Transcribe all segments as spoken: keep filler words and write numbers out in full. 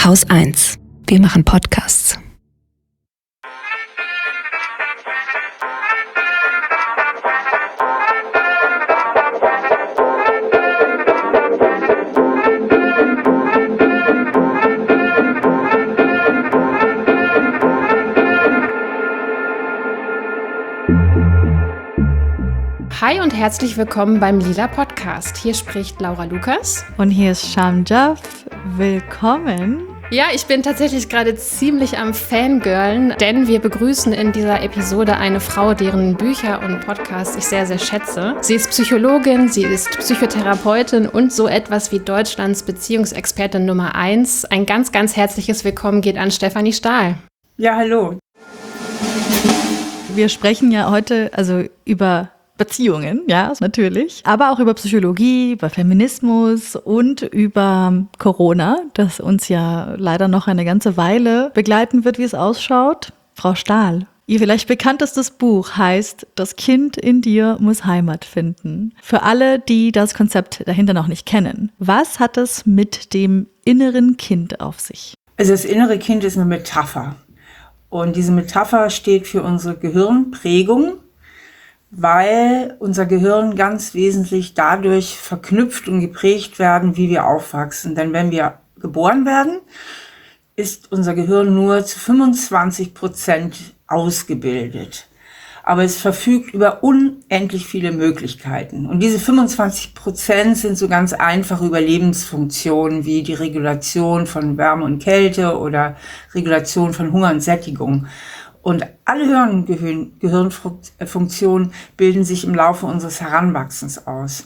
Haus eins. Wir machen Podcasts. Hi und herzlich willkommen beim Lila Podcast. Hier spricht Laura Lukas. Und hier ist Sham Jaff. Willkommen. Ja, ich bin tatsächlich gerade ziemlich am Fangirlen, denn wir begrüßen in dieser Episode eine Frau, deren Bücher und Podcasts ich sehr, sehr schätze. Sie ist Psychologin, sie ist Psychotherapeutin und so etwas wie Deutschlands Beziehungsexpertin Nummer eins. Ein ganz, ganz herzliches Willkommen geht an Stefanie Stahl. Ja, hallo. Wir sprechen ja heute also über Beziehungen, ja, natürlich, aber auch über Psychologie, über Feminismus und über Corona, das uns ja leider noch eine ganze Weile begleiten wird, wie es ausschaut. Frau Stahl, Ihr vielleicht bekanntestes Buch heißt „Das Kind in dir muss Heimat finden". Für alle, die das Konzept dahinter noch nicht kennen, was hat es mit dem inneren Kind auf sich? Also das innere Kind ist eine Metapher. Und diese Metapher steht für unsere Gehirnprägung, weil unser Gehirn ganz wesentlich dadurch verknüpft und geprägt werden, wie wir aufwachsen. Denn wenn wir geboren werden, ist unser Gehirn nur zu fünfundzwanzig Prozent ausgebildet. Aber es verfügt über unendlich viele Möglichkeiten. Und diese fünfundzwanzig Prozent sind so ganz einfache Überlebensfunktionen wie die Regulation von Wärme und Kälte oder Regulation von Hunger und Sättigung. Und alle Hirn- Gehirnfunktionen bilden sich im Laufe unseres Heranwachsens aus.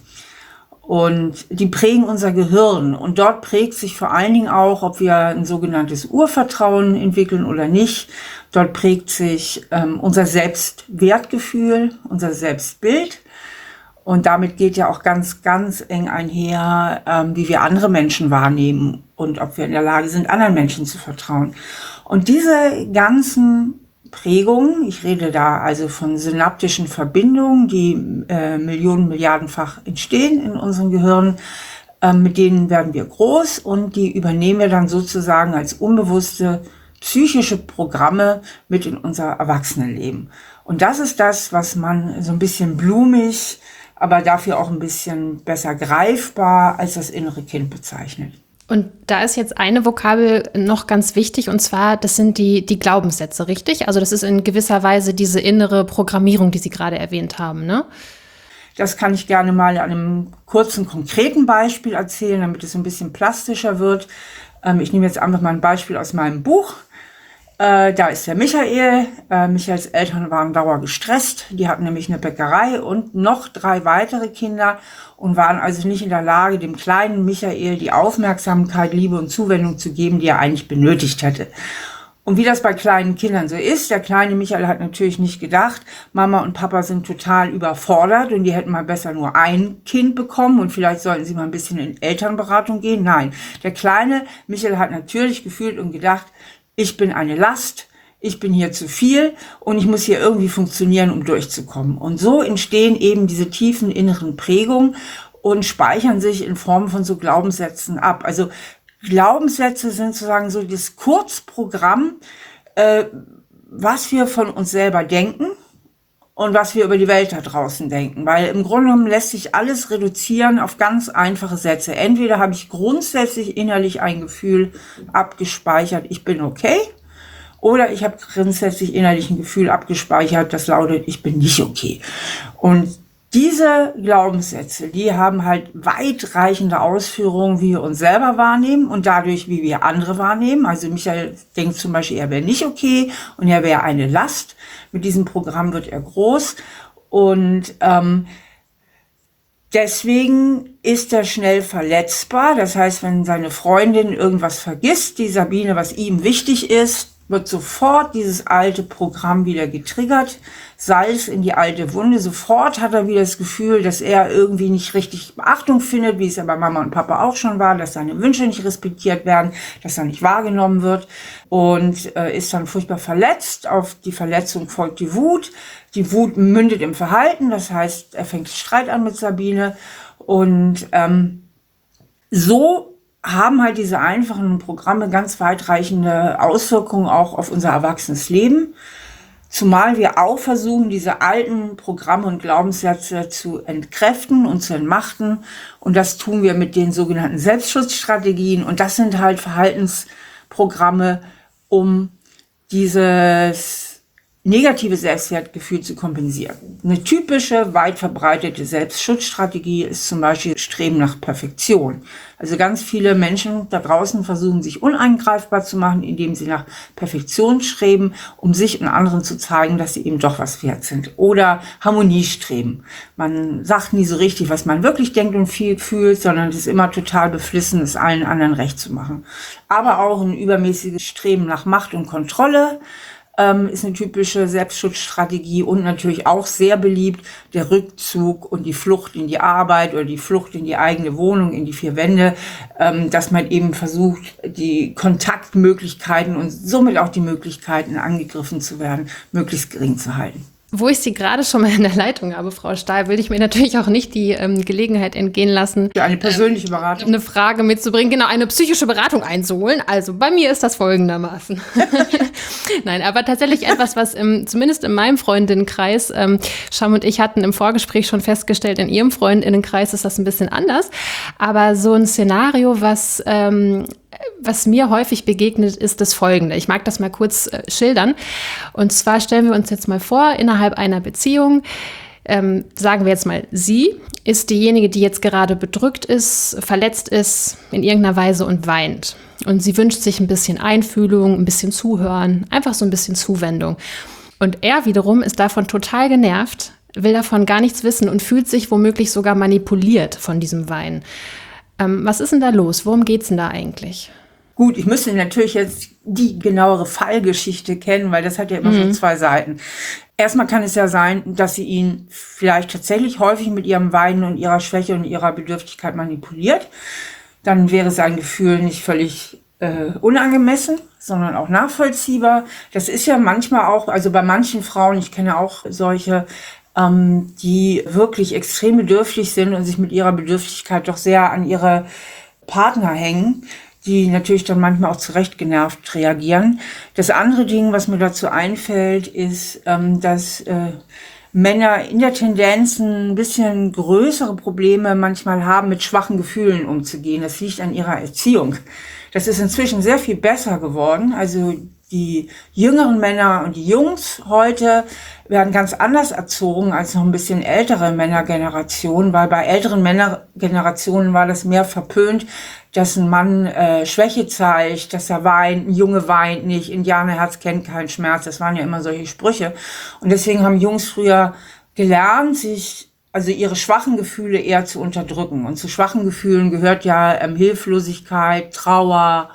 Und die prägen unser Gehirn. Und dort prägt sich vor allen Dingen auch, ob wir ein sogenanntes Urvertrauen entwickeln oder nicht. Dort prägt sich ähm, unser Selbstwertgefühl, unser Selbstbild. Und damit geht ja auch ganz, ganz eng einher, ähm, wie wir andere Menschen wahrnehmen und ob wir in der Lage sind, anderen Menschen zu vertrauen. Und diese ganzen Prägungen, ich rede da also von synaptischen Verbindungen, die äh, Millionen, Milliardenfach entstehen in unserem Gehirn, äh, mit denen werden wir groß und die übernehmen wir dann sozusagen als unbewusste psychische Programme mit in unser Erwachsenenleben. Und das ist das, was man so ein bisschen blumig, aber dafür auch ein bisschen besser greifbar als das innere Kind bezeichnet. Und da ist jetzt eine Vokabel noch ganz wichtig, und zwar, das sind die, die Glaubenssätze, richtig? Also das ist in gewisser Weise diese innere Programmierung, die Sie gerade erwähnt haben, ne? Das kann ich gerne mal an einem kurzen, konkreten Beispiel erzählen, damit es ein bisschen plastischer wird. Ähm, ich nehme jetzt einfach mal ein Beispiel aus meinem Buch. Äh, da ist der Michael. Äh, Michaels Eltern waren dauer gestresst. Die hatten nämlich eine Bäckerei und noch drei weitere Kinder und waren also nicht in der Lage, dem kleinen Michael die Aufmerksamkeit, Liebe und Zuwendung zu geben, die er eigentlich benötigt hätte. Und wie das bei kleinen Kindern so ist, der kleine Michael hat natürlich nicht gedacht, Mama und Papa sind total überfordert und die hätten mal besser nur ein Kind bekommen und vielleicht sollten sie mal ein bisschen in Elternberatung gehen. Nein, der kleine Michael hat natürlich gefühlt und gedacht, ich bin eine Last, ich bin hier zu viel und ich muss hier irgendwie funktionieren, um durchzukommen. Und so entstehen eben diese tiefen inneren Prägungen und speichern sich in Form von so Glaubenssätzen ab. Also Glaubenssätze sind sozusagen so das Kurzprogramm, äh, was wir von uns selber denken und was wir über die Welt da draußen denken. Weil im Grunde genommen lässt sich alles reduzieren auf ganz einfache Sätze. Entweder habe ich grundsätzlich innerlich ein Gefühl abgespeichert, ich bin okay, oder ich habe grundsätzlich innerlich ein Gefühl abgespeichert, das lautet, ich bin nicht okay. Und diese Glaubenssätze, die haben halt weitreichende Ausführungen, wie wir uns selber wahrnehmen und dadurch, wie wir andere wahrnehmen. Also Michael denkt zum Beispiel, er wäre nicht okay und er wäre eine Last. Mit diesem Programm wird er groß und ähm, deswegen ist er schnell verletzbar. Das heißt, wenn seine Freundin irgendwas vergisst, die Sabine, was ihm wichtig ist, wird sofort dieses alte Programm wieder getriggert, Salz in die alte Wunde. Sofort hat er wieder das Gefühl, dass er irgendwie nicht richtig Beachtung findet, wie es ja bei Mama und Papa auch schon war, dass seine Wünsche nicht respektiert werden, dass er nicht wahrgenommen wird und äh, ist dann furchtbar verletzt. Auf die Verletzung folgt die Wut. Die Wut mündet im Verhalten, das heißt, er fängt Streit an mit Sabine und ähm, so haben halt diese einfachen Programme ganz weitreichende Auswirkungen auch auf unser erwachsenes Leben. Zumal wir auch versuchen, diese alten Programme und Glaubenssätze zu entkräften und zu entmachten. Und das tun wir mit den sogenannten Selbstschutzstrategien. Und das sind halt Verhaltensprogramme, um dieses negative Selbstwertgefühl zu kompensieren. Eine typische, weit verbreitete Selbstschutzstrategie ist zum Beispiel Streben nach Perfektion. Also ganz viele Menschen da draußen versuchen, sich uneingreifbar zu machen, indem sie nach Perfektion streben, um sich und anderen zu zeigen, dass sie eben doch was wert sind. Oder Harmonie streben. Man sagt nie so richtig, was man wirklich denkt und viel fühlt, sondern es ist immer total beflissen, es allen anderen recht zu machen. Aber auch ein übermäßiges Streben nach Macht und Kontrolle ähm, ist eine typische Selbstschutzstrategie und natürlich auch sehr beliebt der Rückzug und die Flucht in die Arbeit oder die Flucht in die eigene Wohnung, in die vier Wände, ähm, dass man eben versucht, die Kontaktmöglichkeiten und somit auch die Möglichkeiten, angegriffen zu werden, möglichst gering zu halten. Wo ich Sie gerade schon mal in der Leitung habe, Frau Stahl, will ich mir natürlich auch nicht die ähm, Gelegenheit entgehen lassen, für eine persönliche Beratung, eine Frage mitzubringen, genau, eine psychische Beratung einzuholen. Also bei mir ist das folgendermaßen. Nein, aber tatsächlich etwas, was im, zumindest in meinem Freundinnenkreis, ähm, Scham und ich hatten im Vorgespräch schon festgestellt, in Ihrem Freundinnenkreis ist das ein bisschen anders. Aber so ein Szenario, was ähm, was mir häufig begegnet, ist das Folgende. Ich mag das mal kurz äh, schildern. Und zwar stellen wir uns jetzt mal vor, innerhalb einer Beziehung, ähm, sagen wir jetzt mal, sie ist diejenige, die jetzt gerade bedrückt ist, verletzt ist in irgendeiner Weise und weint. Und sie wünscht sich ein bisschen Einfühlung, ein bisschen Zuhören, einfach so ein bisschen Zuwendung. Und er wiederum ist davon total genervt, will davon gar nichts wissen und fühlt sich womöglich sogar manipuliert von diesem Weinen. Ähm, was ist denn da los? Worum geht's denn da eigentlich? Gut, ich müsste natürlich jetzt die genauere Fallgeschichte kennen, weil das hat ja immer mhm. so zwei Seiten. Erstmal kann es ja sein, dass sie ihn vielleicht tatsächlich häufig mit ihrem Weinen und ihrer Schwäche und ihrer Bedürftigkeit manipuliert. Dann wäre sein Gefühl nicht völlig äh, unangemessen, sondern auch nachvollziehbar. Das ist ja manchmal auch, also bei manchen Frauen, ich kenne auch solche, ähm, die wirklich extrem bedürftig sind und sich mit ihrer Bedürftigkeit doch sehr an ihre Partner hängen, die natürlich dann manchmal auch zu Recht genervt reagieren. Das andere Ding, was mir dazu einfällt, ist, ähm, dass äh, Männer in der Tendenz ein bisschen größere Probleme manchmal haben, mit schwachen Gefühlen umzugehen. Das liegt an ihrer Erziehung. Das ist inzwischen sehr viel besser geworden. Also die jüngeren Männer und die Jungs heute werden ganz anders erzogen als noch ein bisschen ältere Männergenerationen, weil bei älteren Männergenerationen war das mehr verpönt, dass ein Mann äh, Schwäche zeigt, dass er weint, ein Junge weint nicht, Indianerherz kennt keinen Schmerz. Das waren ja immer solche Sprüche. Und deswegen haben Jungs früher gelernt, sich also ihre schwachen Gefühle eher zu unterdrücken. Und zu schwachen Gefühlen gehört ja ähm, Hilflosigkeit, Trauer,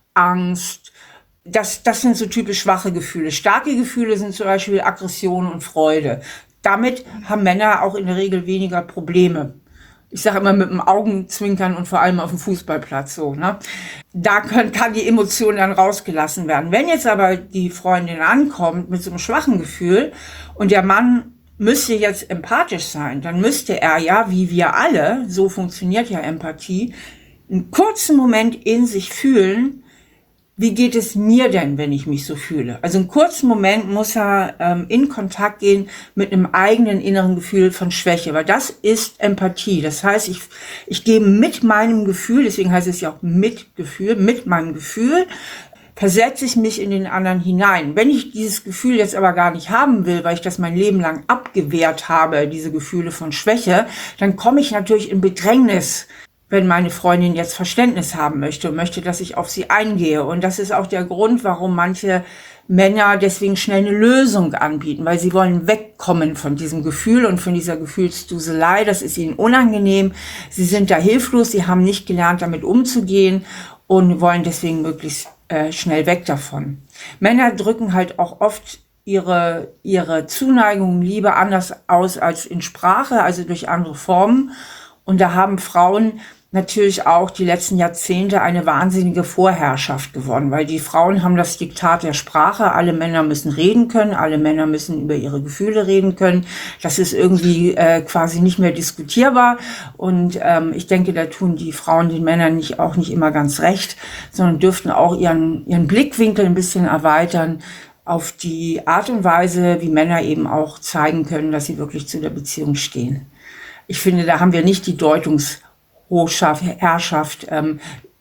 Angst. Das, das sind so typisch schwache Gefühle. Starke Gefühle sind zum Beispiel Aggression und Freude. Damit haben Männer auch in der Regel weniger Probleme. Ich sage immer mit dem Augenzwinkern und vor allem auf dem Fußballplatz so. Ne? Da können, kann die Emotion dann rausgelassen werden. Wenn jetzt aber die Freundin ankommt mit so einem schwachen Gefühl und der Mann müsste jetzt empathisch sein, dann müsste er ja, wie wir alle, so funktioniert ja Empathie, einen kurzen Moment in sich fühlen, wie geht es mir denn, wenn ich mich so fühle? Also einen kurzen Moment muss er ähm, in Kontakt gehen mit einem eigenen inneren Gefühl von Schwäche, weil das ist Empathie. Das heißt, ich, ich gehe mit meinem Gefühl, deswegen heißt es ja auch Mitgefühl, mit meinem Gefühl, versetze ich mich in den anderen hinein. Wenn ich dieses Gefühl jetzt aber gar nicht haben will, weil ich das mein Leben lang abgewehrt habe, diese Gefühle von Schwäche, dann komme ich natürlich in Bedrängnis, wenn meine Freundin jetzt Verständnis haben möchte und möchte, dass ich auf sie eingehe. Und das ist auch der Grund, warum manche Männer deswegen schnell eine Lösung anbieten, weil sie wollen wegkommen von diesem Gefühl und von dieser Gefühlsduselei. Das ist ihnen unangenehm. Sie sind da hilflos, sie haben nicht gelernt, damit umzugehen und wollen deswegen möglichst äh, schnell weg davon. Männer drücken halt auch oft ihre, ihre Zuneigung, Liebe anders aus als in Sprache, also durch andere Formen. Und da haben Frauen natürlich auch die letzten Jahrzehnte eine wahnsinnige Vorherrschaft gewonnen, weil die Frauen haben das Diktat der Sprache, alle Männer müssen reden können, alle Männer müssen über ihre Gefühle reden können. Das ist irgendwie äh, quasi nicht mehr diskutierbar und ähm, ich denke, da tun die Frauen den Männern nicht, auch nicht immer ganz recht, sondern dürften auch ihren, ihren Blickwinkel ein bisschen erweitern auf die Art und Weise, wie Männer eben auch zeigen können, dass sie wirklich zu der Beziehung stehen. Ich finde, da haben wir nicht die Deutungshochschaft, Herrschaft ähm,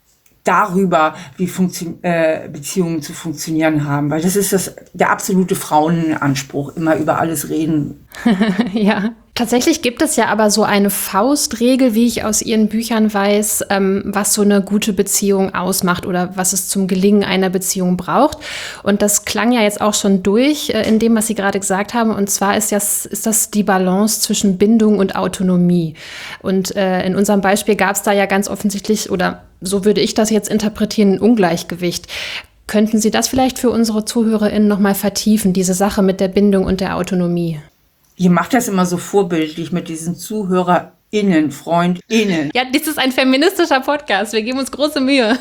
darüber, wie Funktion, äh, Beziehungen zu funktionieren haben, weil das ist das, der absolute Frauenanspruch, immer über alles reden. Ja. Tatsächlich gibt es ja aber so eine Faustregel, wie ich aus Ihren Büchern weiß, ähm, was so eine gute Beziehung ausmacht oder was es zum Gelingen einer Beziehung braucht. Und das klang ja jetzt auch schon durch äh, in dem, was Sie gerade gesagt haben. Und zwar ist das, ist das die Balance zwischen Bindung und Autonomie. Und äh, in unserem Beispiel gab es da ja ganz offensichtlich, oder so würde ich das jetzt interpretieren, ein Ungleichgewicht. Könnten Sie das vielleicht für unsere ZuhörerInnen nochmal vertiefen, diese Sache mit der Bindung und der Autonomie? Ihr macht das immer so vorbildlich mit diesen ZuhörerInnen, FreundInnen. Ja, das ist ein feministischer Podcast. Wir geben uns große Mühe.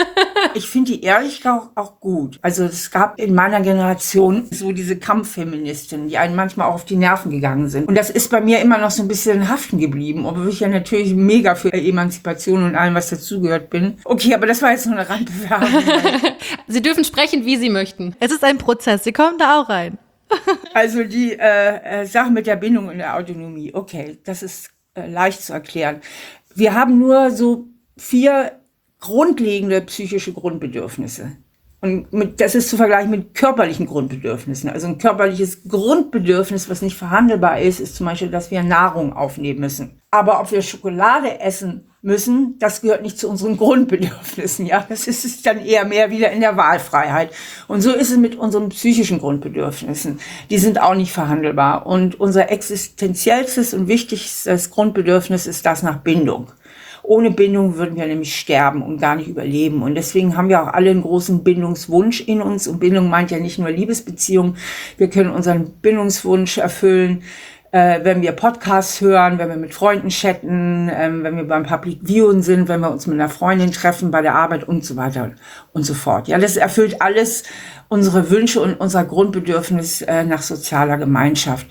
Ich finde die ehrlich auch, auch gut. Also es gab in meiner Generation so diese Kampffeministinnen, die einen manchmal auch auf die Nerven gegangen sind. Und das ist bei mir immer noch so ein bisschen haften geblieben, obwohl ich ja natürlich mega für Emanzipation und allem, was dazugehört bin. Okay, aber das war jetzt nur eine Randbewerbung. Sie dürfen sprechen, wie Sie möchten. Es ist ein Prozess, Sie kommen da auch rein. Also die äh, äh, Sache mit der Bindung und der Autonomie, okay, das ist äh, leicht zu erklären. Wir haben nur so vier grundlegende psychische Grundbedürfnisse. Und mit, das ist zu vergleichen mit körperlichen Grundbedürfnissen. Also ein körperliches Grundbedürfnis, was nicht verhandelbar ist, ist zum Beispiel, dass wir Nahrung aufnehmen müssen. Aber ob wir Schokolade essen müssen, das gehört nicht zu unseren Grundbedürfnissen. Ja, das ist es dann eher mehr wieder in der Wahlfreiheit. Und so ist es mit unseren psychischen Grundbedürfnissen. Die sind auch nicht verhandelbar. Und unser existenziellstes und wichtigstes Grundbedürfnis ist das nach Bindung. Ohne Bindung würden wir nämlich sterben und gar nicht überleben. Und deswegen haben wir auch alle einen großen Bindungswunsch in uns. Und Bindung meint ja nicht nur Liebesbeziehung. Wir können unseren Bindungswunsch erfüllen, äh, wenn wir Podcasts hören, wenn wir mit Freunden chatten, äh, wenn wir beim Public Viewing sind, wenn wir uns mit einer Freundin treffen, bei der Arbeit und so weiter und so fort. Ja, das erfüllt alles unsere Wünsche und unser Grundbedürfnis äh, nach sozialer Gemeinschaft.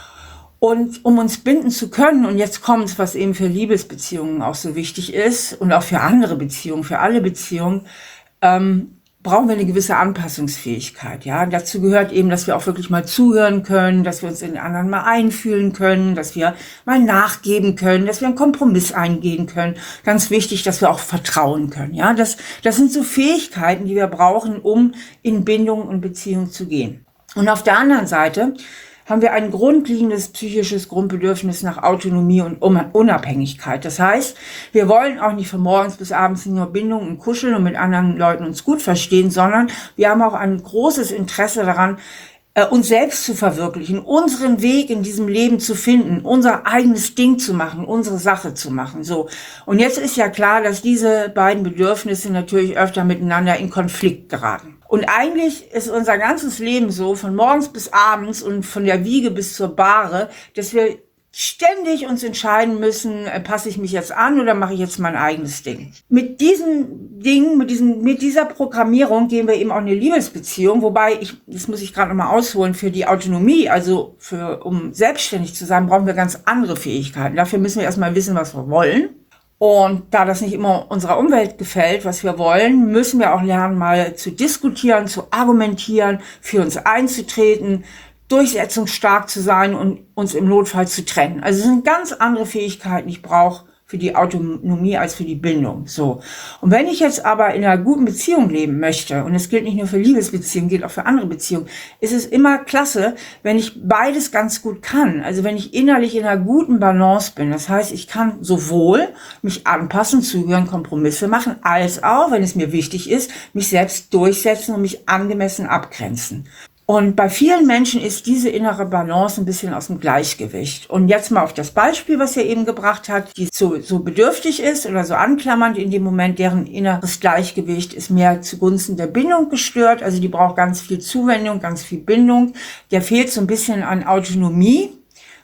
Und um uns binden zu können, und jetzt kommt's, was eben für Liebesbeziehungen auch so wichtig ist und auch für andere Beziehungen, für alle Beziehungen, ähm, brauchen wir eine gewisse Anpassungsfähigkeit. Ja, und dazu gehört eben, dass wir auch wirklich mal zuhören können, dass wir uns in den anderen mal einfühlen können, dass wir mal nachgeben können, dass wir einen Kompromiss eingehen können. Ganz wichtig, dass wir auch vertrauen können. Ja, das, das sind so Fähigkeiten, die wir brauchen, um in Bindung und Beziehung zu gehen. Und auf der anderen Seite haben wir ein grundlegendes psychisches Grundbedürfnis nach Autonomie und Unabhängigkeit. Das heißt, wir wollen auch nicht von morgens bis abends nur Bindung und kuscheln und mit anderen Leuten uns gut verstehen, sondern wir haben auch ein großes Interesse daran, uns selbst zu verwirklichen, unseren Weg in diesem Leben zu finden, unser eigenes Ding zu machen, unsere Sache zu machen. So. Und jetzt ist ja klar, dass diese beiden Bedürfnisse natürlich öfter miteinander in Konflikt geraten. Und eigentlich ist unser ganzes Leben so, von morgens bis abends und von der Wiege bis zur Bahre, dass wir ständig uns entscheiden müssen, äh, passe ich mich jetzt an oder mache ich jetzt mein eigenes Ding. Mit diesem Ding, mit diesem, mit dieser Programmierung gehen wir eben auch in eine Liebesbeziehung, wobei ich, das muss ich gerade nochmal ausholen, für die Autonomie, also für, um selbstständig zu sein, brauchen wir ganz andere Fähigkeiten. Dafür müssen wir erstmal wissen, was wir wollen. Und da das nicht immer unserer Umwelt gefällt, was wir wollen, müssen wir auch lernen, mal zu diskutieren, zu argumentieren, für uns einzutreten, durchsetzungsstark zu sein und uns im Notfall zu trennen. Also es sind ganz andere Fähigkeiten, die ich brauche für die Autonomie als für die Bindung. So. Und wenn ich jetzt aber in einer guten Beziehung leben möchte, und es gilt nicht nur für Liebesbeziehungen, gilt auch für andere Beziehungen, ist es immer klasse, wenn ich beides ganz gut kann. Also wenn ich innerlich in einer guten Balance bin. Das heißt, ich kann sowohl mich anpassen, zuhören, Kompromisse machen, als auch, wenn es mir wichtig ist, mich selbst durchsetzen und mich angemessen abgrenzen. Und bei vielen Menschen ist diese innere Balance ein bisschen aus dem Gleichgewicht. Und jetzt mal auf das Beispiel, was er eben gebracht hat, die so, so bedürftig ist oder so anklammernd in dem Moment, deren inneres Gleichgewicht ist mehr zugunsten der Bindung gestört. Also die braucht ganz viel Zuwendung, ganz viel Bindung. Der fehlt so ein bisschen an Autonomie.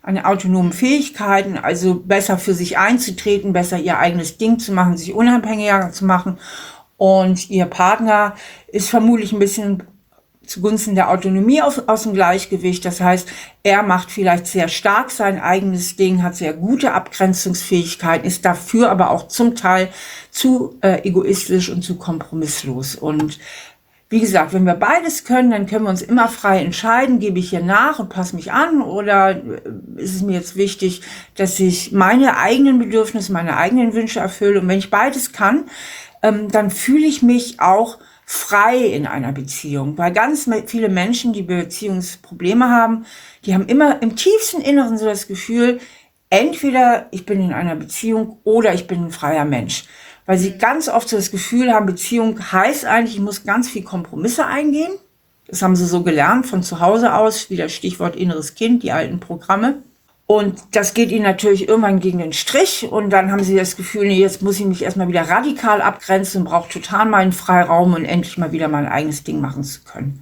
an autonomen Fähigkeiten, also besser für sich einzutreten, besser ihr eigenes Ding zu machen, sich unabhängiger zu machen. Und ihr Partner ist vermutlich ein bisschen zugunsten der Autonomie auf, aus dem Gleichgewicht. Das heißt, er macht vielleicht sehr stark sein eigenes Ding, hat sehr gute Abgrenzungsfähigkeiten, ist dafür aber auch zum Teil zu äh, egoistisch und zu kompromisslos. Und wie gesagt, wenn wir beides können, dann können wir uns immer frei entscheiden, gebe ich hier nach und passe mich an, oder ist es mir jetzt wichtig, dass ich meine eigenen Bedürfnisse, meine eigenen Wünsche erfülle. Und wenn ich beides kann, ähm, dann fühle ich mich auch frei in einer Beziehung, weil ganz viele Menschen, die Beziehungsprobleme haben, die haben immer im tiefsten Inneren so das Gefühl, entweder ich bin in einer Beziehung oder ich bin ein freier Mensch. Weil sie ganz oft so das Gefühl haben, Beziehung heißt eigentlich, ich muss ganz viel Kompromisse eingehen. Das haben sie so gelernt von zu Hause aus, wie das Stichwort inneres Kind, die alten Programme. Und das geht ihnen natürlich irgendwann gegen den Strich. Und dann haben sie das Gefühl, nee, jetzt muss ich mich erstmal wieder radikal abgrenzen und brauche total meinen Freiraum und endlich mal wieder mein eigenes Ding machen zu können.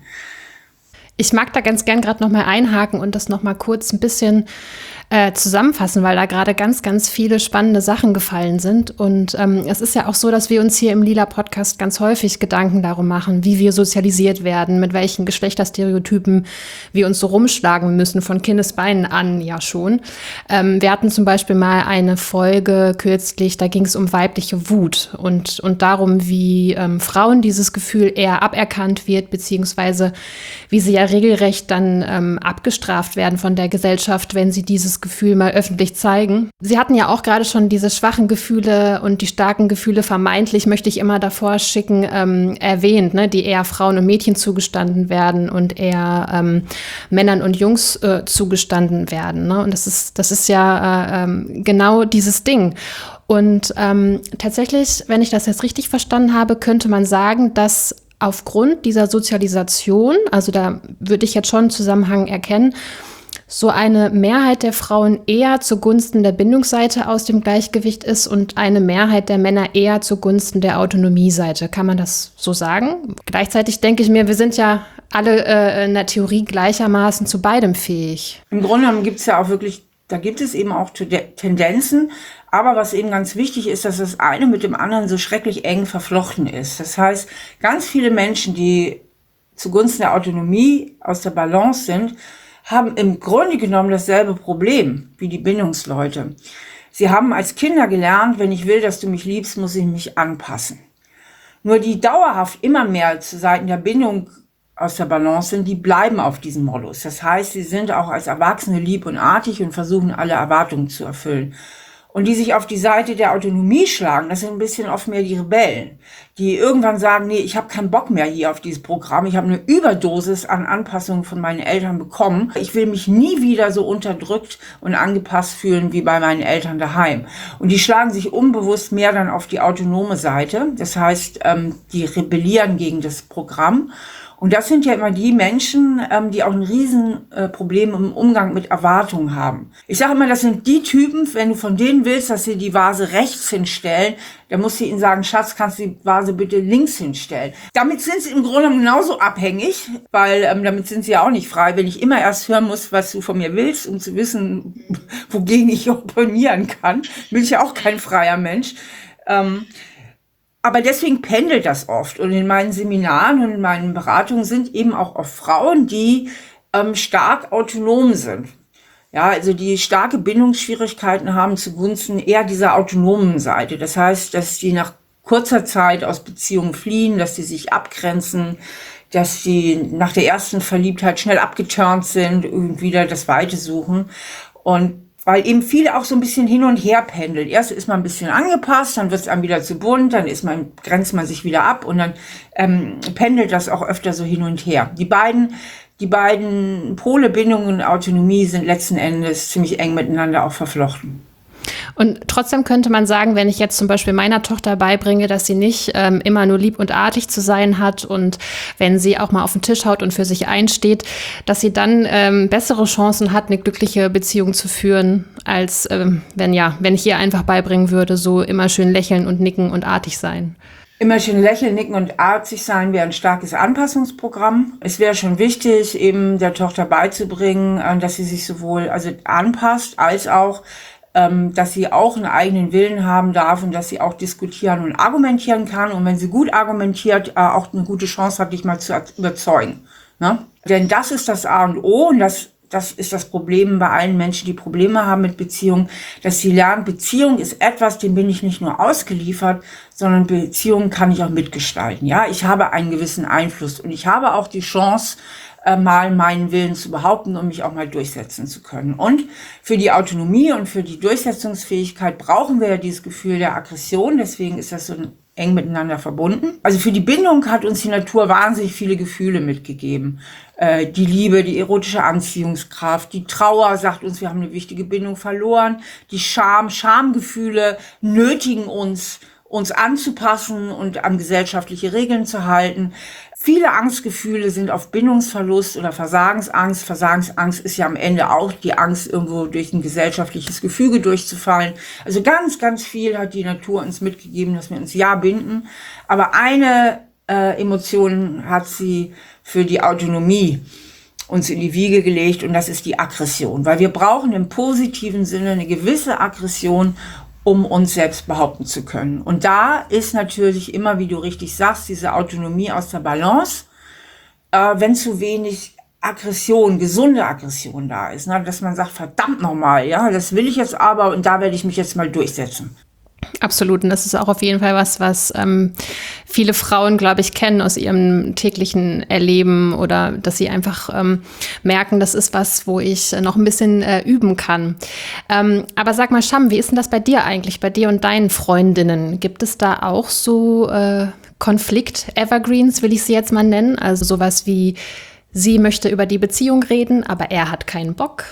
Ich mag da ganz gern gerade nochmal einhaken und das nochmal kurz ein bisschen äh, zusammenfassen, weil da gerade ganz, ganz viele spannende Sachen gefallen sind. Und ähm, es ist ja auch so, dass wir uns hier im Lila-Podcast ganz häufig Gedanken darum machen, wie wir sozialisiert werden, mit welchen Geschlechterstereotypen wir uns so rumschlagen müssen, von Kindesbeinen an ja schon. Ähm, wir hatten zum Beispiel mal eine Folge kürzlich, da ging es um weibliche Wut und, und darum, wie ähm, Frauen dieses Gefühl eher aberkannt wird, beziehungsweise wie sie ja regelrecht dann ähm, abgestraft werden von der Gesellschaft, wenn sie dieses Gefühl mal öffentlich zeigen. Sie hatten ja auch gerade schon diese schwachen Gefühle und die starken Gefühle vermeintlich, möchte ich immer davor schicken, ähm, erwähnt, ne, die eher Frauen und Mädchen zugestanden werden und eher ähm, Männern und Jungs äh, zugestanden werden. Ne? Und das ist, das ist ja äh, ähm, genau dieses Ding. Und ähm, tatsächlich, wenn ich das jetzt richtig verstanden habe, könnte man sagen, dass aufgrund dieser Sozialisation, also da würde ich jetzt schon einen Zusammenhang erkennen, so eine Mehrheit der Frauen eher zugunsten der Bindungsseite aus dem Gleichgewicht ist und eine Mehrheit der Männer eher zugunsten der Autonomieseite. Kann man das so sagen? Gleichzeitig denke ich mir, wir sind ja alle äh, in der Theorie gleichermaßen zu beidem fähig. Im Grunde genommen gibt es ja auch wirklich, da gibt es eben auch Tendenzen, aber was eben ganz wichtig ist, dass das eine mit dem anderen so schrecklich eng verflochten ist. Das heißt, ganz viele Menschen, die zugunsten der Autonomie aus der Balance sind, haben im Grunde genommen dasselbe Problem wie die Bindungsleute. Sie haben als Kinder gelernt, wenn ich will, dass du mich liebst, muss ich mich anpassen. Nur die dauerhaft immer mehr zu Seiten der Bindung aus der Balance sind, die bleiben auf diesem Modus. Das heißt, sie sind auch als Erwachsene lieb und artig und versuchen, alle Erwartungen zu erfüllen. Und die sich auf die Seite der Autonomie schlagen, das sind ein bisschen oft mehr die Rebellen, die irgendwann sagen, nee, ich habe keinen Bock mehr hier auf dieses Programm, ich habe eine Überdosis an Anpassungen von meinen Eltern bekommen. Ich will mich nie wieder so unterdrückt und angepasst fühlen wie bei meinen Eltern daheim. Und die schlagen sich unbewusst mehr dann auf die autonome Seite, das heißt, die rebellieren gegen das Programm. Und das sind ja immer die Menschen, ähm, die auch ein Riesenproblem äh, im Umgang mit Erwartungen haben. Ich sage immer, das sind die Typen, wenn du von denen willst, dass sie die Vase rechts hinstellen, dann musst du ihnen sagen, Schatz, kannst du die Vase bitte links hinstellen. Damit sind sie im Grunde genauso abhängig, weil ähm, damit sind sie ja auch nicht frei, wenn ich immer erst hören muss, was du von mir willst, um zu wissen, wogegen ich opponieren kann. Bin ich ja auch kein freier Mensch. Ähm, Aber deswegen pendelt das oft. Und in meinen Seminaren und in meinen Beratungen sind eben auch oft Frauen, die ähm, stark autonom sind. Ja, also die starke Bindungsschwierigkeiten haben zugunsten eher dieser autonomen Seite. Das heißt, dass die nach kurzer Zeit aus Beziehungen fliehen, dass die sich abgrenzen, dass die nach der ersten Verliebtheit schnell abgeturnt sind und wieder das Weite suchen. Und weil eben viele auch so ein bisschen hin und her pendeln. Erst ist man ein bisschen angepasst, dann wird es einem wieder zu bunt, dann ist man, grenzt man sich wieder ab und dann ähm, pendelt das auch öfter so hin und her. Die beiden, die beiden Pole Bindung und Autonomie sind letzten Endes ziemlich eng miteinander auch verflochten. Und trotzdem könnte man sagen, wenn ich jetzt zum Beispiel meiner Tochter beibringe, dass sie nicht ähm, immer nur lieb und artig zu sein hat und wenn sie auch mal auf den Tisch haut und für sich einsteht, dass sie dann ähm, bessere Chancen hat, eine glückliche Beziehung zu führen, als ähm, wenn ja, wenn ich ihr einfach beibringen würde, so immer schön lächeln und nicken und artig sein. Immer schön lächeln, nicken und artig sein wäre ein starkes Anpassungsprogramm. Es wäre schon wichtig, eben der Tochter beizubringen, dass sie sich sowohl also anpasst, als auch, dass sie auch einen eigenen Willen haben darf und dass sie auch diskutieren und argumentieren kann. Und wenn sie gut argumentiert, auch eine gute Chance hat, dich mal zu überzeugen. Ne? Denn das ist das A und O und das Das ist das Problem bei allen Menschen, die Probleme haben mit Beziehungen, dass sie lernen, Beziehung ist etwas, dem bin ich nicht nur ausgeliefert, sondern Beziehung kann ich auch mitgestalten. Ja, ich habe einen gewissen Einfluss und ich habe auch die Chance, äh, mal meinen Willen zu behaupten und mich auch mal durchsetzen zu können. Und für die Autonomie und für die Durchsetzungsfähigkeit brauchen wir ja dieses Gefühl der Aggression. Deswegen ist das so ein eng miteinander verbunden. Also für die Bindung hat uns die Natur wahnsinnig viele Gefühle mitgegeben. Äh, die Liebe, die erotische Anziehungskraft, die Trauer sagt uns, wir haben eine wichtige Bindung verloren. Die Scham, Schamgefühle nötigen uns, uns anzupassen und an gesellschaftliche Regeln zu halten. Viele Angstgefühle sind auf Bindungsverlust oder Versagensangst. Versagensangst ist ja am Ende auch die Angst, irgendwo durch ein gesellschaftliches Gefüge durchzufallen. Also ganz, ganz viel hat die Natur uns mitgegeben, dass wir uns ja binden. Aber eine äh, Emotion hat sie für die Autonomie uns in die Wiege gelegt und das ist die Aggression. Weil wir brauchen im positiven Sinne eine gewisse Aggression, um uns selbst behaupten zu können. Und da ist natürlich immer, wie du richtig sagst, diese Autonomie aus der Balance, äh, wenn zu wenig Aggression, gesunde Aggression da ist, ne? Dass man sagt, verdammt nochmal, ja, das will ich jetzt aber und da werde ich mich jetzt mal durchsetzen. Absolut. Und das ist auch auf jeden Fall was, was ähm, viele Frauen, glaube ich, kennen aus ihrem täglichen Erleben oder dass sie einfach ähm, merken, das ist was, wo ich noch ein bisschen äh, üben kann. Ähm, aber sag mal, Sham, wie ist denn das bei dir eigentlich, bei dir und deinen Freundinnen? Gibt es da auch so äh, Konflikt-Evergreens, will ich sie jetzt mal nennen? Also sowas wie, sie möchte über die Beziehung reden, aber er hat keinen Bock?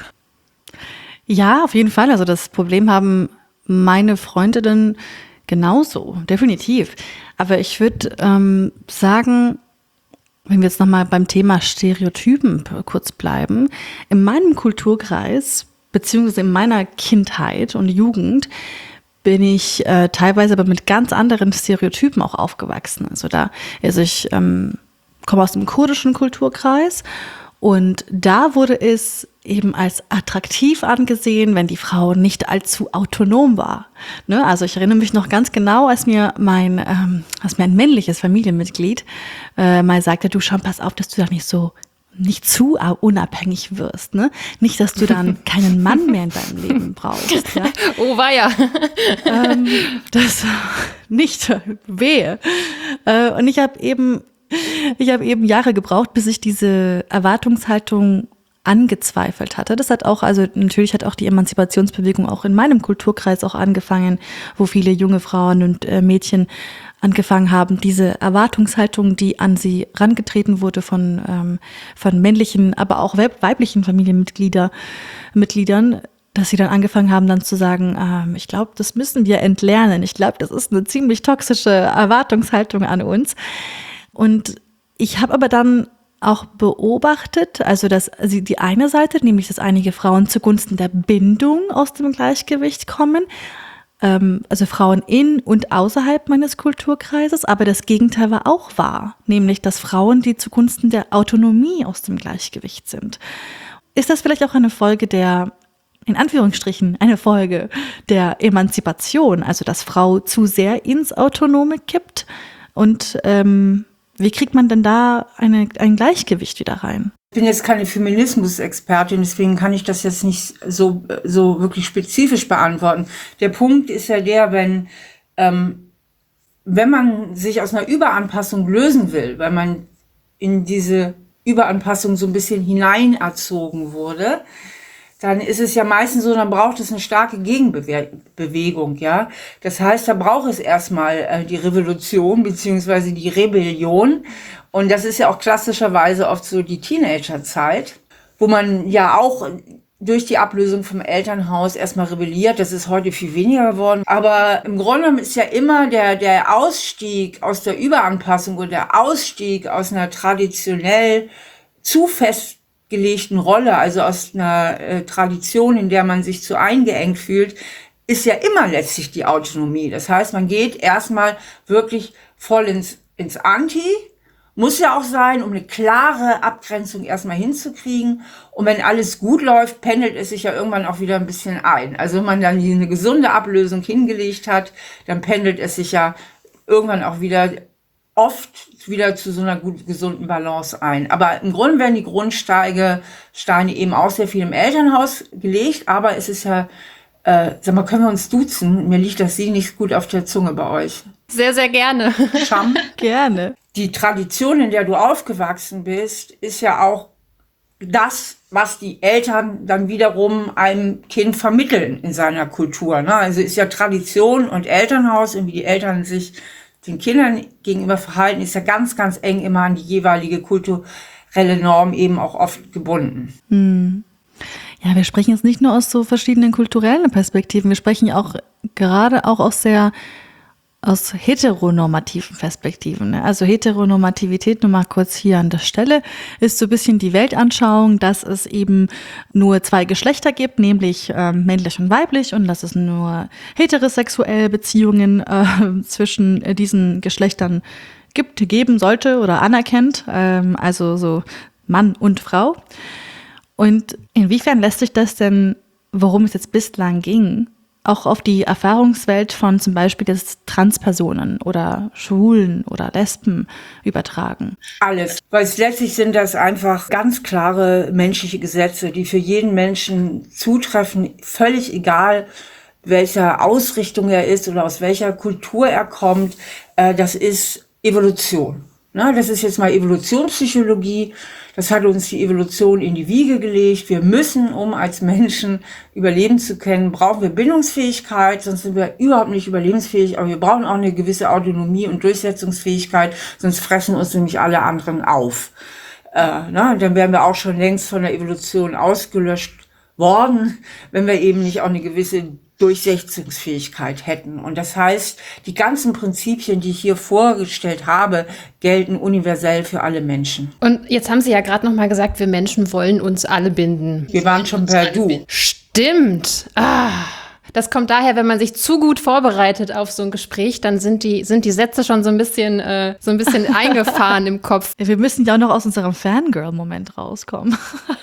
Ja, auf jeden Fall. Also das Problem haben meine Freundinnen genauso, definitiv. Aber ich würde ähm, sagen, wenn wir jetzt nochmal beim Thema Stereotypen kurz bleiben, in meinem Kulturkreis, beziehungsweise in meiner Kindheit und Jugend, bin ich äh, teilweise aber mit ganz anderen Stereotypen auch aufgewachsen. Also da, also ich ähm, komme aus dem kurdischen Kulturkreis und da wurde es eben als attraktiv angesehen, wenn die Frau nicht allzu autonom war. Ne? Also ich erinnere mich noch ganz genau, als mir mein, ähm, als mir ein männliches Familienmitglied äh, mal sagte, du Sham, pass auf, dass du da nicht so nicht zu unabhängig wirst, ne? Nicht, dass du dann keinen Mann mehr in deinem Leben brauchst. Ja? Oh, weia. ähm, das nicht wehe. Äh, und ich habe eben, ich habe eben Jahre gebraucht, bis ich diese Erwartungshaltung angezweifelt hatte. Das hat auch, also natürlich hat auch die Emanzipationsbewegung auch in meinem Kulturkreis auch angefangen, wo viele junge Frauen und äh, Mädchen angefangen haben, diese Erwartungshaltung, die an sie rangetreten wurde von, ähm, von männlichen, aber auch weiblichen Familienmitgliedern, Mitgliedern, dass sie dann angefangen haben, dann zu sagen, ähm, ich glaube, das müssen wir entlernen. Ich glaube, das ist eine ziemlich toxische Erwartungshaltung an uns. Und ich habe aber dann auch beobachtet, also dass also die eine Seite, nämlich dass einige Frauen zugunsten der Bindung aus dem Gleichgewicht kommen, ähm, also Frauen in und außerhalb meines Kulturkreises, aber das Gegenteil war auch wahr, nämlich dass Frauen, die zugunsten der Autonomie aus dem Gleichgewicht sind. Ist das vielleicht auch eine Folge der, in Anführungsstrichen, eine Folge der Emanzipation, also dass Frau zu sehr ins Autonome kippt und ähm, wie kriegt man denn da eine, ein Gleichgewicht wieder rein? Ich bin jetzt keine Feminismus-Expertin, deswegen kann ich das jetzt nicht so, so wirklich spezifisch beantworten. Der Punkt ist ja der, wenn, ähm, wenn man sich aus einer Überanpassung lösen will, weil man in diese Überanpassung so ein bisschen hineinerzogen wurde, dann ist es ja meistens so, dann braucht es eine starke Gegenbewegung, ja. Das heißt, da braucht es erstmal äh, die Revolution beziehungsweise die Rebellion. Und das ist ja auch klassischerweise oft so die Teenagerzeit, wo man ja auch durch die Ablösung vom Elternhaus erstmal rebelliert. Das ist heute viel weniger geworden. Aber im Grunde genommen ist ja immer der, der Ausstieg aus der Überanpassung oder der Ausstieg aus einer traditionell zu fest gelegten Rolle, also aus einer äh, Tradition, in der man sich zu eingeengt fühlt, ist ja immer letztlich die Autonomie. Das heißt, man geht erstmal wirklich voll ins, ins Anti, muss ja auch sein, um eine klare Abgrenzung erstmal hinzukriegen. Und wenn alles gut läuft, pendelt es sich ja irgendwann auch wieder ein bisschen ein. Also wenn man dann eine gesunde Ablösung hingelegt hat, dann pendelt es sich ja irgendwann auch wieder oft wieder zu so einer gut gesunden Balance ein. Aber im Grunde werden die Grundsteine Steine eben auch sehr viel im Elternhaus gelegt. Aber es ist ja, äh, sag mal, können wir uns duzen? Mir liegt das Sie nicht gut auf der Zunge bei euch. Sehr, sehr gerne. Scham. Gerne. Die Tradition, in der du aufgewachsen bist, ist ja auch das, was die Eltern dann wiederum einem Kind vermitteln in seiner Kultur. Ne? Also ist ja Tradition und Elternhaus und wie die Eltern sich den Kindern gegenüber verhalten, ist ja ganz, ganz eng immer an die jeweilige kulturelle Norm eben auch oft gebunden. Hm. Ja, wir sprechen jetzt nicht nur aus so verschiedenen kulturellen Perspektiven, wir sprechen ja auch gerade auch aus sehr aus heteronormativen Perspektiven. Also Heteronormativität, nur mal kurz hier an der Stelle, ist so ein bisschen die Weltanschauung, dass es eben nur zwei Geschlechter gibt, nämlich äh, männlich und weiblich, und dass es nur heterosexuelle Beziehungen äh, zwischen äh, diesen Geschlechtern gibt, geben sollte oder anerkennt, ähm, also so Mann und Frau. Und inwiefern lässt sich das denn, worum es jetzt bislang ging, auch auf die Erfahrungswelt von zum Beispiel jetzt Transpersonen oder Schwulen oder Lesben übertragen? Alles. Weil letztlich sind das einfach ganz klare menschliche Gesetze, die für jeden Menschen zutreffen, völlig egal, welcher Ausrichtung er ist oder aus welcher Kultur er kommt. Das ist Evolution. Das ist jetzt mal Evolutionspsychologie. Das hat uns die Evolution in die Wiege gelegt. Wir müssen, um als Menschen überleben zu können, brauchen wir Bindungsfähigkeit, sonst sind wir überhaupt nicht überlebensfähig. Aber wir brauchen auch eine gewisse Autonomie und Durchsetzungsfähigkeit, sonst fressen uns nämlich alle anderen auf. Äh, na, dann wären wir auch schon längst von der Evolution ausgelöscht worden, wenn wir eben nicht auch eine gewisse Durchsetzungsfähigkeit hätten. Und das heißt, die ganzen Prinzipien, die ich hier vorgestellt habe, gelten universell für alle Menschen. Und jetzt haben Sie ja gerade noch mal gesagt, wir Menschen wollen uns alle binden. Wir waren schon per Du. Stimmt. Ah. Das kommt daher, wenn man sich zu gut vorbereitet auf so ein Gespräch, dann sind die, sind die Sätze schon so ein bisschen, äh, so ein bisschen eingefahren im Kopf. Wir müssen ja auch noch aus unserem Fangirl-Moment rauskommen.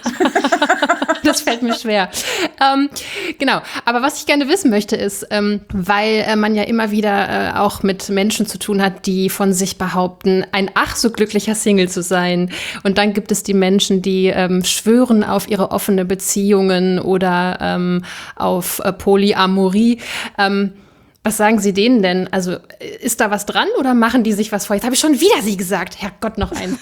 Das fällt mir schwer. Ähm, genau. Aber was ich gerne wissen möchte ist, ähm, weil äh, man ja immer wieder äh, auch mit Menschen zu tun hat, die von sich behaupten, ein ach so glücklicher Single zu sein. Und dann gibt es die Menschen, die ähm, schwören auf ihre offene Beziehungen oder ähm, auf äh, Polyamorie. Ähm, was sagen Sie denen denn? Also ist da was dran oder machen die sich was vor? Jetzt habe ich schon wieder Sie gesagt. Herrgott, noch ein.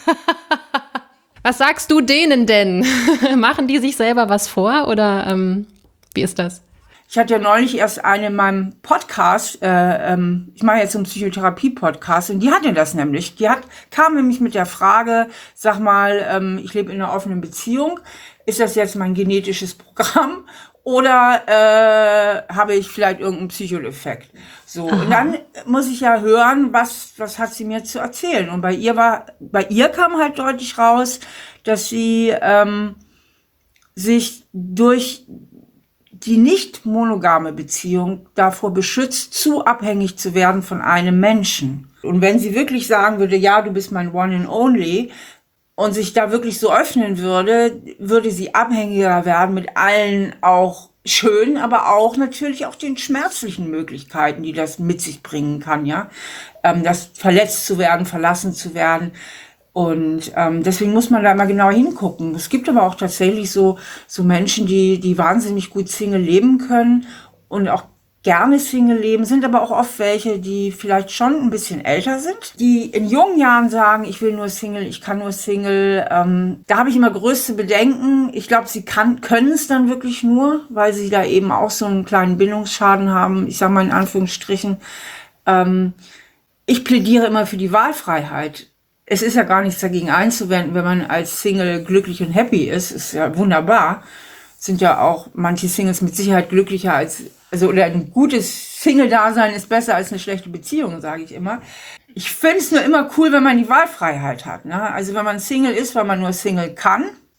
Was sagst du denen denn? Machen die sich selber was vor oder ähm, wie ist das? Ich hatte ja neulich erst eine in meinem Podcast, äh, ähm, ich mache jetzt einen Psychotherapie-Podcast, und die hatte das nämlich. Die hat, kam nämlich mit der Frage, sag mal, ähm, ich lebe in einer offenen Beziehung, ist das jetzt mein genetisches Programm oder äh, habe ich vielleicht irgendeinen Psychoeffekt? So, aha. Und dann muss ich ja hören, was was hat sie mir zu erzählen. Und bei ihr war, bei ihr kam halt deutlich raus, dass sie ähm, sich durch die nicht monogame Beziehung davor beschützt, zu abhängig zu werden von einem Menschen. Und wenn sie wirklich sagen würde, ja, du bist mein One and Only, und sich da wirklich so öffnen würde, würde sie abhängiger werden mit allen auch schönen, aber auch natürlich auch den schmerzlichen Möglichkeiten, die das mit sich bringen kann, ja. Ähm, das verletzt zu werden, verlassen zu werden. Und ähm, deswegen muss man da mal genau hingucken. Es gibt aber auch tatsächlich so so Menschen, die die wahnsinnig gut Single leben können und auch gerne Single leben, sind aber auch oft welche, die vielleicht schon ein bisschen älter sind, die in jungen Jahren sagen, ich will nur Single, ich kann nur Single. Ähm, da habe ich immer größte Bedenken. Ich glaube, sie kann, können es dann wirklich nur, weil sie da eben auch so einen kleinen Bindungsschaden haben, ich sage mal in Anführungsstrichen. Ähm, ich plädiere immer für die Wahlfreiheit. Es ist ja gar nichts dagegen einzuwenden, wenn man als Single glücklich und happy ist. Ist ja wunderbar. Sind ja auch manche Singles mit Sicherheit glücklicher als, also, oder ein gutes Single-Dasein ist besser als eine schlechte Beziehung, sage ich immer. Ich finde es nur immer cool, wenn man die Wahlfreiheit hat, ne? Also wenn man Single ist, weil man nur Single kann,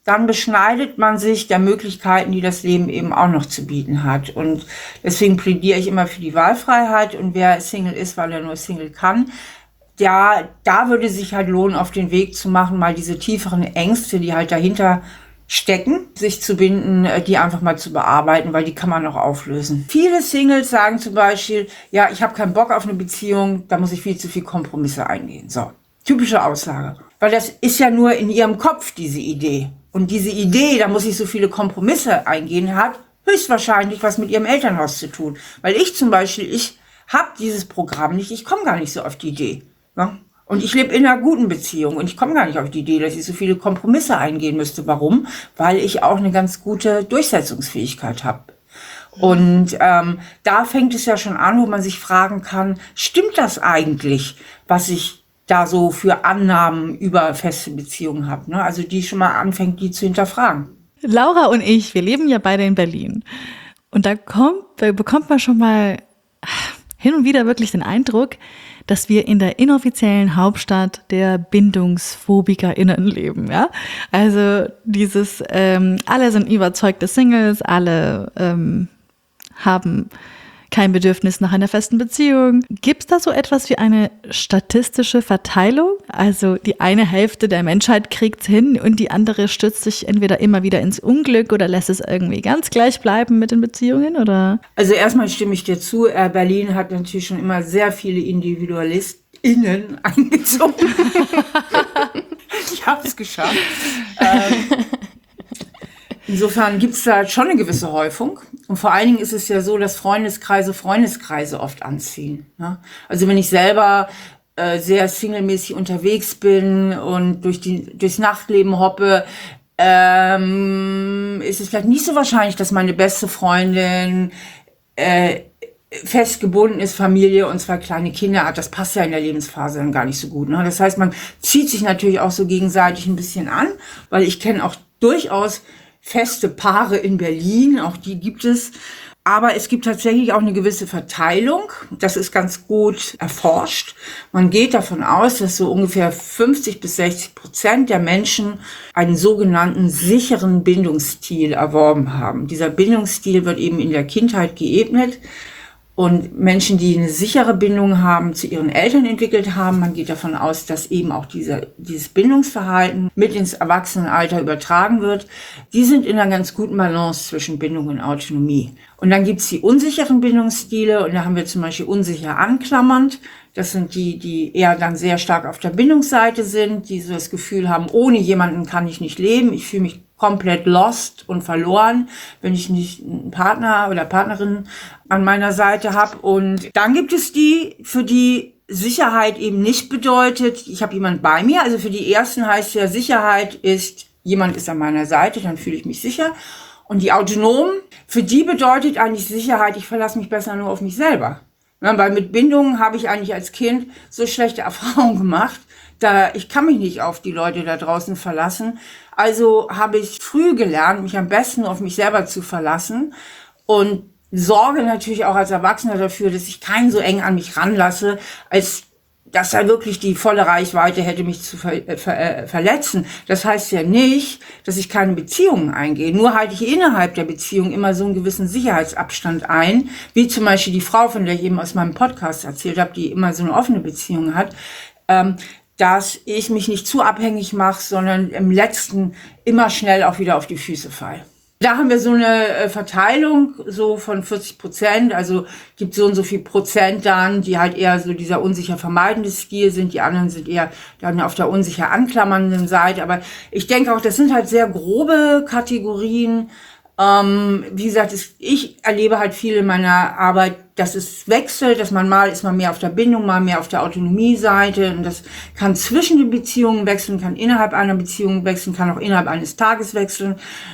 dann beschneidet man sich der Möglichkeiten, die das Leben eben auch noch zu bieten hat. Und deswegen plädiere ich immer für die Wahlfreiheit. Und wer Single ist, weil er nur Single kann, ja, da würde sich halt lohnen, auf den Weg zu machen, mal diese tieferen Ängste, die halt dahinter stecken, sich zu binden, die einfach mal zu bearbeiten, weil die kann man noch auflösen. Viele Singles sagen zum Beispiel, ja, ich habe keinen Bock auf eine Beziehung, da muss ich viel zu viel Kompromisse eingehen. So, typische Aussage. Weil das ist ja nur in ihrem Kopf, diese Idee. Und diese Idee, da muss ich so viele Kompromisse eingehen, hat höchstwahrscheinlich was mit ihrem Elternhaus zu tun. Weil ich zum Beispiel, ich habe dieses Programm nicht, ich komme gar nicht so auf die Idee. Ja? Und ich lebe in einer guten Beziehung und ich komme gar nicht auf die Idee, dass ich so viele Kompromisse eingehen müsste. Warum? Weil ich auch eine ganz gute Durchsetzungsfähigkeit habe. Und ähm, da fängt es ja schon an, wo man sich fragen kann, stimmt das eigentlich, was ich da so für Annahmen über feste Beziehungen habe, ne? Also die schon mal anfängt, die zu hinterfragen. Laura und ich, wir leben ja beide in Berlin. Und da kommt, da bekommt man schon mal hin und wieder wirklich den Eindruck, dass wir in der inoffiziellen Hauptstadt der BindungsphobikerInnen leben, ja. Also dieses, ähm, alle sind überzeugte Singles, alle ähm, haben kein Bedürfnis nach einer festen Beziehung. Gibt es da so etwas wie eine statistische Verteilung? Also die eine Hälfte der Menschheit kriegt es hin und die andere stürzt sich entweder immer wieder ins Unglück oder lässt es irgendwie ganz gleich bleiben mit den Beziehungen, oder? Also erstmal stimme ich dir zu, Berlin hat natürlich schon immer sehr viele IndividualistInnen eingezogen. Ich habe es geschafft. ähm, Insofern gibt es da schon eine gewisse Häufung. Und vor allen Dingen ist es ja so, dass Freundeskreise Freundeskreise oft anziehen. Ne? Also wenn ich selber äh, sehr singlemäßig unterwegs bin und durch die, durchs Nachtleben hoppe, ähm, ist es vielleicht nicht so wahrscheinlich, dass meine beste Freundin äh, festgebunden ist, Familie und zwei kleine Kinder hat. Das passt ja in der Lebensphase dann gar nicht so gut. Ne? Das heißt, man zieht sich natürlich auch so gegenseitig ein bisschen an, weil ich kenne auch durchaus feste Paare in Berlin, auch die gibt es. Aber es gibt tatsächlich auch eine gewisse Verteilung. Das ist ganz gut erforscht. Man geht davon aus, dass so ungefähr fünfzig bis sechzig Prozent der Menschen einen sogenannten sicheren Bindungsstil erworben haben. Dieser Bindungsstil wird eben in der Kindheit geebnet. Und Menschen, die eine sichere Bindung haben, zu ihren Eltern entwickelt haben, man geht davon aus, dass eben auch diese, dieses Bindungsverhalten mit ins Erwachsenenalter übertragen wird, die sind in einer ganz guten Balance zwischen Bindung und Autonomie. Und dann gibt's die unsicheren Bindungsstile und da haben wir zum Beispiel unsicher anklammernd. Das sind die, die eher dann sehr stark auf der Bindungsseite sind, die so das Gefühl haben, ohne jemanden kann ich nicht leben, ich fühle mich komplett lost und verloren, wenn ich nicht einen Partner oder Partnerin an meiner Seite habe. Und dann gibt es die, für die Sicherheit eben nicht bedeutet, ich habe jemanden bei mir. Also für die ersten heißt ja, Sicherheit ist, jemand ist an meiner Seite, dann fühle ich mich sicher. Und die Autonomen, für die bedeutet eigentlich Sicherheit, ich verlasse mich besser nur auf mich selber. Ja, weil mit Bindungen habe ich eigentlich als Kind so schlechte Erfahrungen gemacht, da ich kann mich nicht auf die Leute da draußen verlassen. Also habe ich früh gelernt, mich am besten auf mich selber zu verlassen und sorge natürlich auch als Erwachsener dafür, dass ich keinen so eng an mich ranlasse, als dass er wirklich die volle Reichweite hätte, mich zu ver- ver- verletzen. Das heißt ja nicht, dass ich keine Beziehungen eingehe. Nur halte ich innerhalb der Beziehung immer so einen gewissen Sicherheitsabstand ein, wie zum Beispiel die Frau, von der ich eben aus meinem Podcast erzählt habe, die immer so eine offene Beziehung hat, ähm, dass ich mich nicht zu abhängig mache, sondern im Letzten immer schnell auch wieder auf die Füße falle. Da haben wir so eine Verteilung so von vierzig Prozent, also gibt so und so viel Prozent dann, die halt eher so dieser unsicher vermeidende Stil sind, die anderen sind eher dann auf der unsicher anklammernden Seite, aber ich denke auch, das sind halt sehr grobe Kategorien. Ähm, wie gesagt, es, ich erlebe halt viel in meiner Arbeit, dass es wechselt, dass man mal ist man mehr auf der Bindung, mal mehr auf der Autonomie-Seite und das kann zwischen den Beziehungen wechseln, kann innerhalb einer Beziehung wechseln, kann auch innerhalb eines Tages wechseln.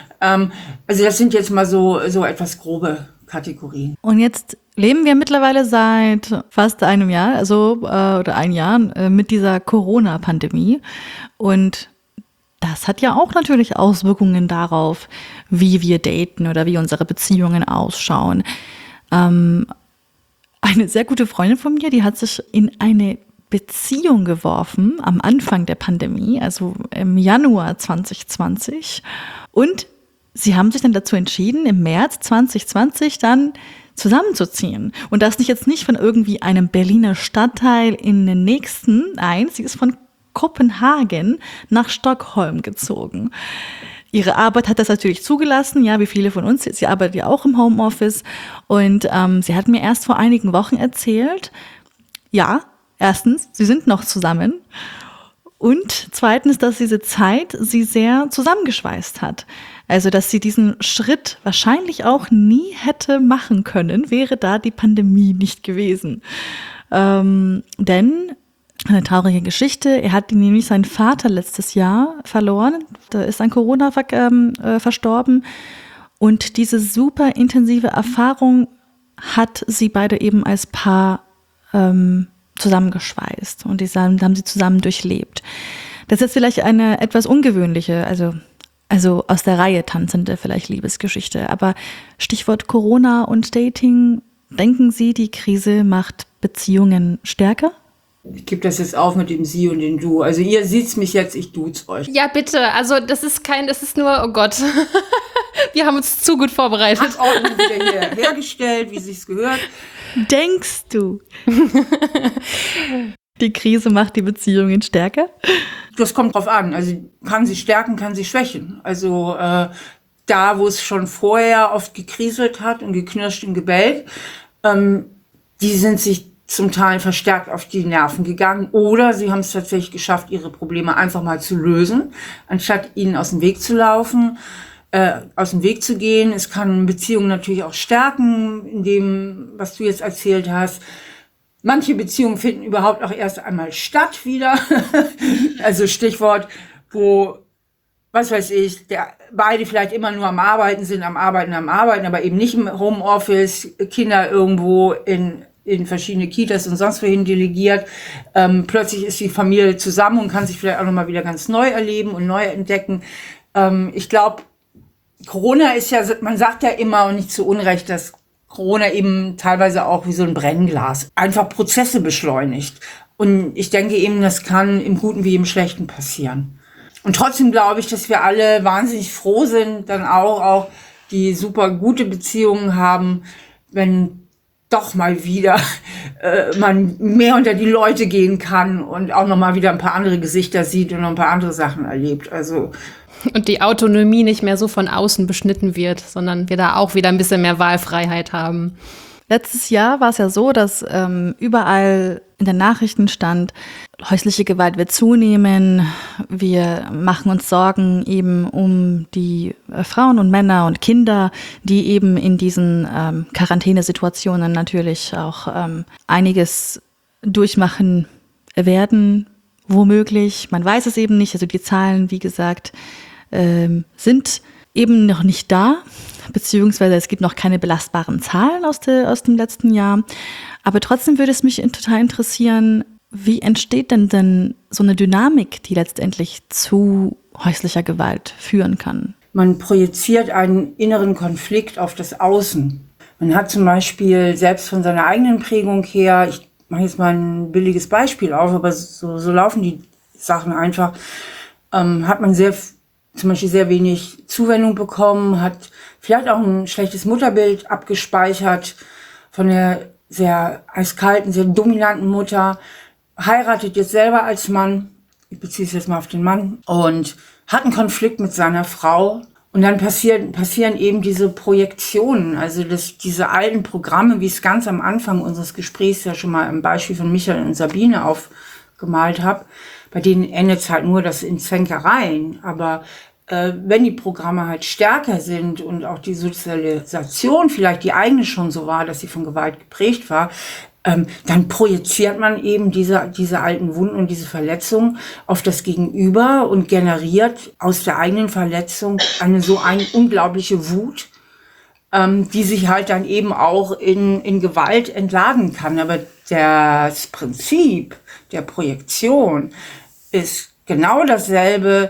Also das sind jetzt mal so, so etwas grobe Kategorien. Und jetzt leben wir mittlerweile seit fast einem Jahr, also äh, oder ein Jahr äh, mit dieser Corona-Pandemie. Und das hat ja auch natürlich Auswirkungen darauf, wie wir daten oder wie unsere Beziehungen ausschauen. Ähm, eine sehr gute Freundin von mir, die hat sich in eine Beziehung geworfen am Anfang der Pandemie, also im Januar zwanzig zwanzig. Und sie haben sich dann dazu entschieden, im März zwanzig zwanzig dann zusammenzuziehen. Und das nicht jetzt nicht von irgendwie einem Berliner Stadtteil in den nächsten, nein, sie ist von Kopenhagen nach Stockholm gezogen. Ihre Arbeit hat das natürlich zugelassen, ja, wie viele von uns. Sie arbeitet ja auch im Homeoffice. Und ähm, sie hat mir erst vor einigen Wochen erzählt, ja, erstens, sie sind noch zusammen. Und zweitens, dass diese Zeit sie sehr zusammengeschweißt hat. Also, dass sie diesen Schritt wahrscheinlich auch nie hätte machen können, wäre da die Pandemie nicht gewesen. Ähm, denn eine traurige Geschichte, er hat nämlich seinen Vater letztes Jahr verloren, da ist an Corona ver- ähm, äh, verstorben. Und diese super intensive Erfahrung hat sie beide eben als Paar ähm, zusammengeschweißt und die haben, haben sie zusammen durchlebt. Das ist vielleicht eine etwas ungewöhnliche, also, also aus der Reihe tanzende vielleicht Liebesgeschichte. Aber Stichwort Corona und Dating, denken Sie, die Krise macht Beziehungen stärker? Ich gebe das jetzt auf mit dem Sie und dem Du. Also ihr seht's mich jetzt, ich duze euch. Ja, bitte. Also das ist kein, das ist nur, oh Gott. Wir haben uns zu gut vorbereitet. Hat Ordnung wieder hier hergestellt, wie sich's gehört. Denkst du, die Krise macht die Beziehungen stärker? Das kommt drauf an. Also kann sie stärken, kann sie schwächen. Also äh, da, wo es schon vorher oft gekriselt hat und geknirscht und gebellt, ähm, die sind sich zum Teil verstärkt auf die Nerven gegangen. Oder sie haben es tatsächlich geschafft, ihre Probleme einfach mal zu lösen, anstatt ihnen aus dem Weg zu laufen. Äh, aus dem Weg zu gehen. Es kann Beziehungen natürlich auch stärken, in dem, was du jetzt erzählt hast. Manche Beziehungen finden überhaupt auch erst einmal statt wieder. Also Stichwort, wo, was weiß ich, der, beide vielleicht immer nur am Arbeiten sind, am Arbeiten, am Arbeiten, aber eben nicht im Homeoffice, Kinder irgendwo in in verschiedene Kitas und sonst wohin delegiert. Ähm, plötzlich ist die Familie zusammen und kann sich vielleicht auch nochmal wieder ganz neu erleben und neu entdecken. Ähm, ich glaube, Corona ist ja, man sagt ja immer und nicht zu Unrecht, dass Corona eben teilweise auch wie so ein Brennglas einfach Prozesse beschleunigt. Und ich denke eben, das kann im Guten wie im Schlechten passieren. Und trotzdem glaube ich, dass wir alle wahnsinnig froh sind, dann auch, auch die super gute Beziehungen haben, wenn doch mal wieder äh, man mehr unter die Leute gehen kann und auch noch mal wieder ein paar andere Gesichter sieht und noch ein paar andere Sachen erlebt. Also und die Autonomie nicht mehr so von außen beschnitten wird, sondern wir da auch wieder ein bisschen mehr Wahlfreiheit haben. Letztes Jahr war es ja so, dass ähm, überall in den Nachrichten stand, häusliche Gewalt wird zunehmen, wir machen uns Sorgen eben um die äh, Frauen und Männer und Kinder, die eben in diesen ähm, Quarantänesituationen natürlich auch ähm, einiges durchmachen werden, womöglich. Man weiß es eben nicht, also die Zahlen, wie gesagt, ähm, sind eben noch nicht da, beziehungsweise es gibt noch keine belastbaren Zahlen aus, de, aus dem letzten Jahr. Aber trotzdem würde es mich total interessieren, wie entsteht denn denn so eine Dynamik, die letztendlich zu häuslicher Gewalt führen kann? Man projiziert einen inneren Konflikt auf das Außen. Man hat zum Beispiel selbst von seiner eigenen Prägung her, ich mache jetzt mal ein billiges Beispiel auf, aber so, so laufen die Sachen einfach, ähm, hat man sehr zum Beispiel sehr wenig Zuwendung bekommen, hat vielleicht auch ein schlechtes Mutterbild abgespeichert von der sehr eiskalten, sehr dominanten Mutter, heiratet jetzt selber als Mann, ich beziehe es jetzt mal auf den Mann, und hat einen Konflikt mit seiner Frau. Und dann passieren, passieren eben diese Projektionen, also das, diese alten Programme, wie ich es ganz am Anfang unseres Gesprächs ja schon mal im Beispiel von Michael und Sabine aufgemalt habe. Bei denen endet es halt nur das in Zänkereien. Aber äh, wenn die Programme halt stärker sind und auch die Sozialisation vielleicht die eigene schon so war, dass sie von Gewalt geprägt war, ähm, dann projiziert man eben diese, diese alten Wunden und diese Verletzungen auf das Gegenüber und generiert aus der eigenen Verletzung eine so eine unglaubliche Wut, ähm, die sich halt dann eben auch in, in Gewalt entladen kann. Aber das Prinzip der Projektion ist genau dasselbe,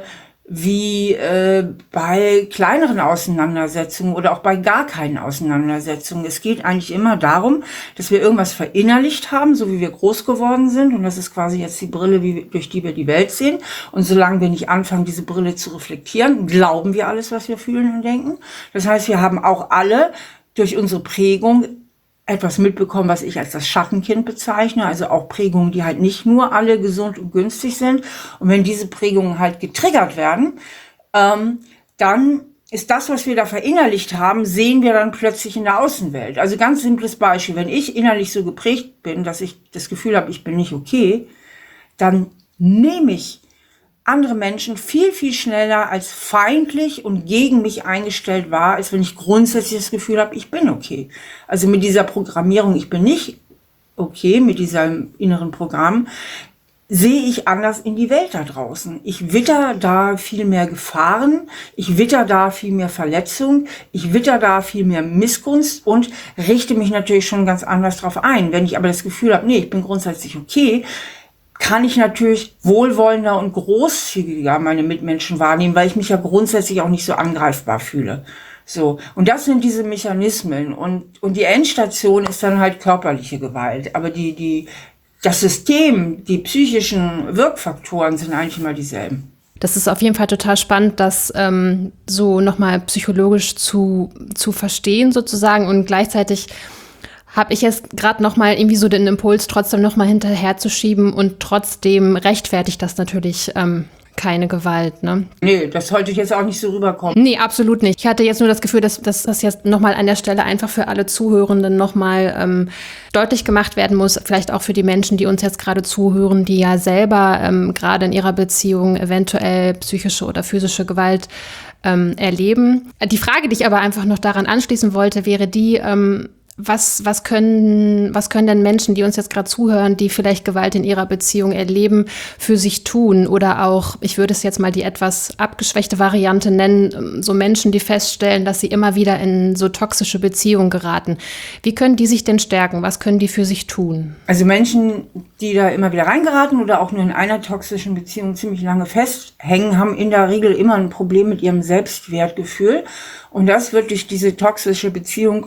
wie äh, bei kleineren Auseinandersetzungen oder auch bei gar keinen Auseinandersetzungen. Es geht eigentlich immer darum, dass wir irgendwas verinnerlicht haben, so wie wir groß geworden sind. Und das ist quasi jetzt die Brille, wie, durch die wir die Welt sehen. Und solange wir nicht anfangen, diese Brille zu reflektieren, glauben wir alles, was wir fühlen und denken. Das heißt, wir haben auch alle durch unsere Prägung etwas mitbekommen, was ich als das Schattenkind bezeichne, also auch Prägungen, die halt nicht nur alle gesund und günstig sind. Und wenn diese Prägungen halt getriggert werden, ähm, dann ist das, was wir da verinnerlicht haben, sehen wir dann plötzlich in der Außenwelt. Also ganz simples Beispiel, wenn ich innerlich so geprägt bin, dass ich das Gefühl habe, ich bin nicht okay, dann nehme ich andere Menschen viel, viel schneller als feindlich und gegen mich eingestellt wahr, als wenn ich grundsätzlich das Gefühl habe, ich bin okay. Also mit dieser Programmierung, ich bin nicht okay, mit diesem inneren Programm, sehe ich anders in die Welt da draußen. Ich witter da viel mehr Gefahren, ich witter da viel mehr Verletzung, ich witter da viel mehr Missgunst und richte mich natürlich schon ganz anders drauf ein. Wenn ich aber das Gefühl habe, nee, ich bin grundsätzlich okay, kann ich natürlich wohlwollender und großzügiger meine Mitmenschen wahrnehmen, weil ich mich ja grundsätzlich auch nicht so angreifbar fühle. So. Und das sind diese Mechanismen. Und, und die Endstation ist dann halt körperliche Gewalt. Aber die, die, das System, die psychischen Wirkfaktoren sind eigentlich immer dieselben. Das ist auf jeden Fall total spannend, das ähm, so nochmal psychologisch zu, zu verstehen sozusagen und gleichzeitig habe ich jetzt gerade noch mal irgendwie so den Impuls, trotzdem noch mal hinterherzuschieben und trotzdem rechtfertigt das natürlich ähm, keine Gewalt, ne? Nee, das sollte ich jetzt auch nicht so rüberkommen. Nee, absolut nicht. Ich hatte jetzt nur das Gefühl, dass, dass das jetzt noch mal an der Stelle einfach für alle Zuhörenden noch mal ähm, deutlich gemacht werden muss, vielleicht auch für die Menschen, die uns jetzt gerade zuhören, die ja selber ähm, gerade in ihrer Beziehung eventuell psychische oder physische Gewalt ähm, erleben. Die Frage, die ich aber einfach noch daran anschließen wollte, wäre die, ähm, Was, was können, was können denn Menschen, die uns jetzt gerade zuhören, die vielleicht Gewalt in ihrer Beziehung erleben, für sich tun? Oder auch, ich würde es jetzt mal die etwas abgeschwächte Variante nennen, so Menschen, die feststellen, dass sie immer wieder in so toxische Beziehungen geraten. Wie können die sich denn stärken? Was können die für sich tun? Also Menschen, die da immer wieder reingeraten oder auch nur in einer toxischen Beziehung ziemlich lange festhängen, haben in der Regel immer ein Problem mit ihrem Selbstwertgefühl. Und das wird durch diese toxische Beziehung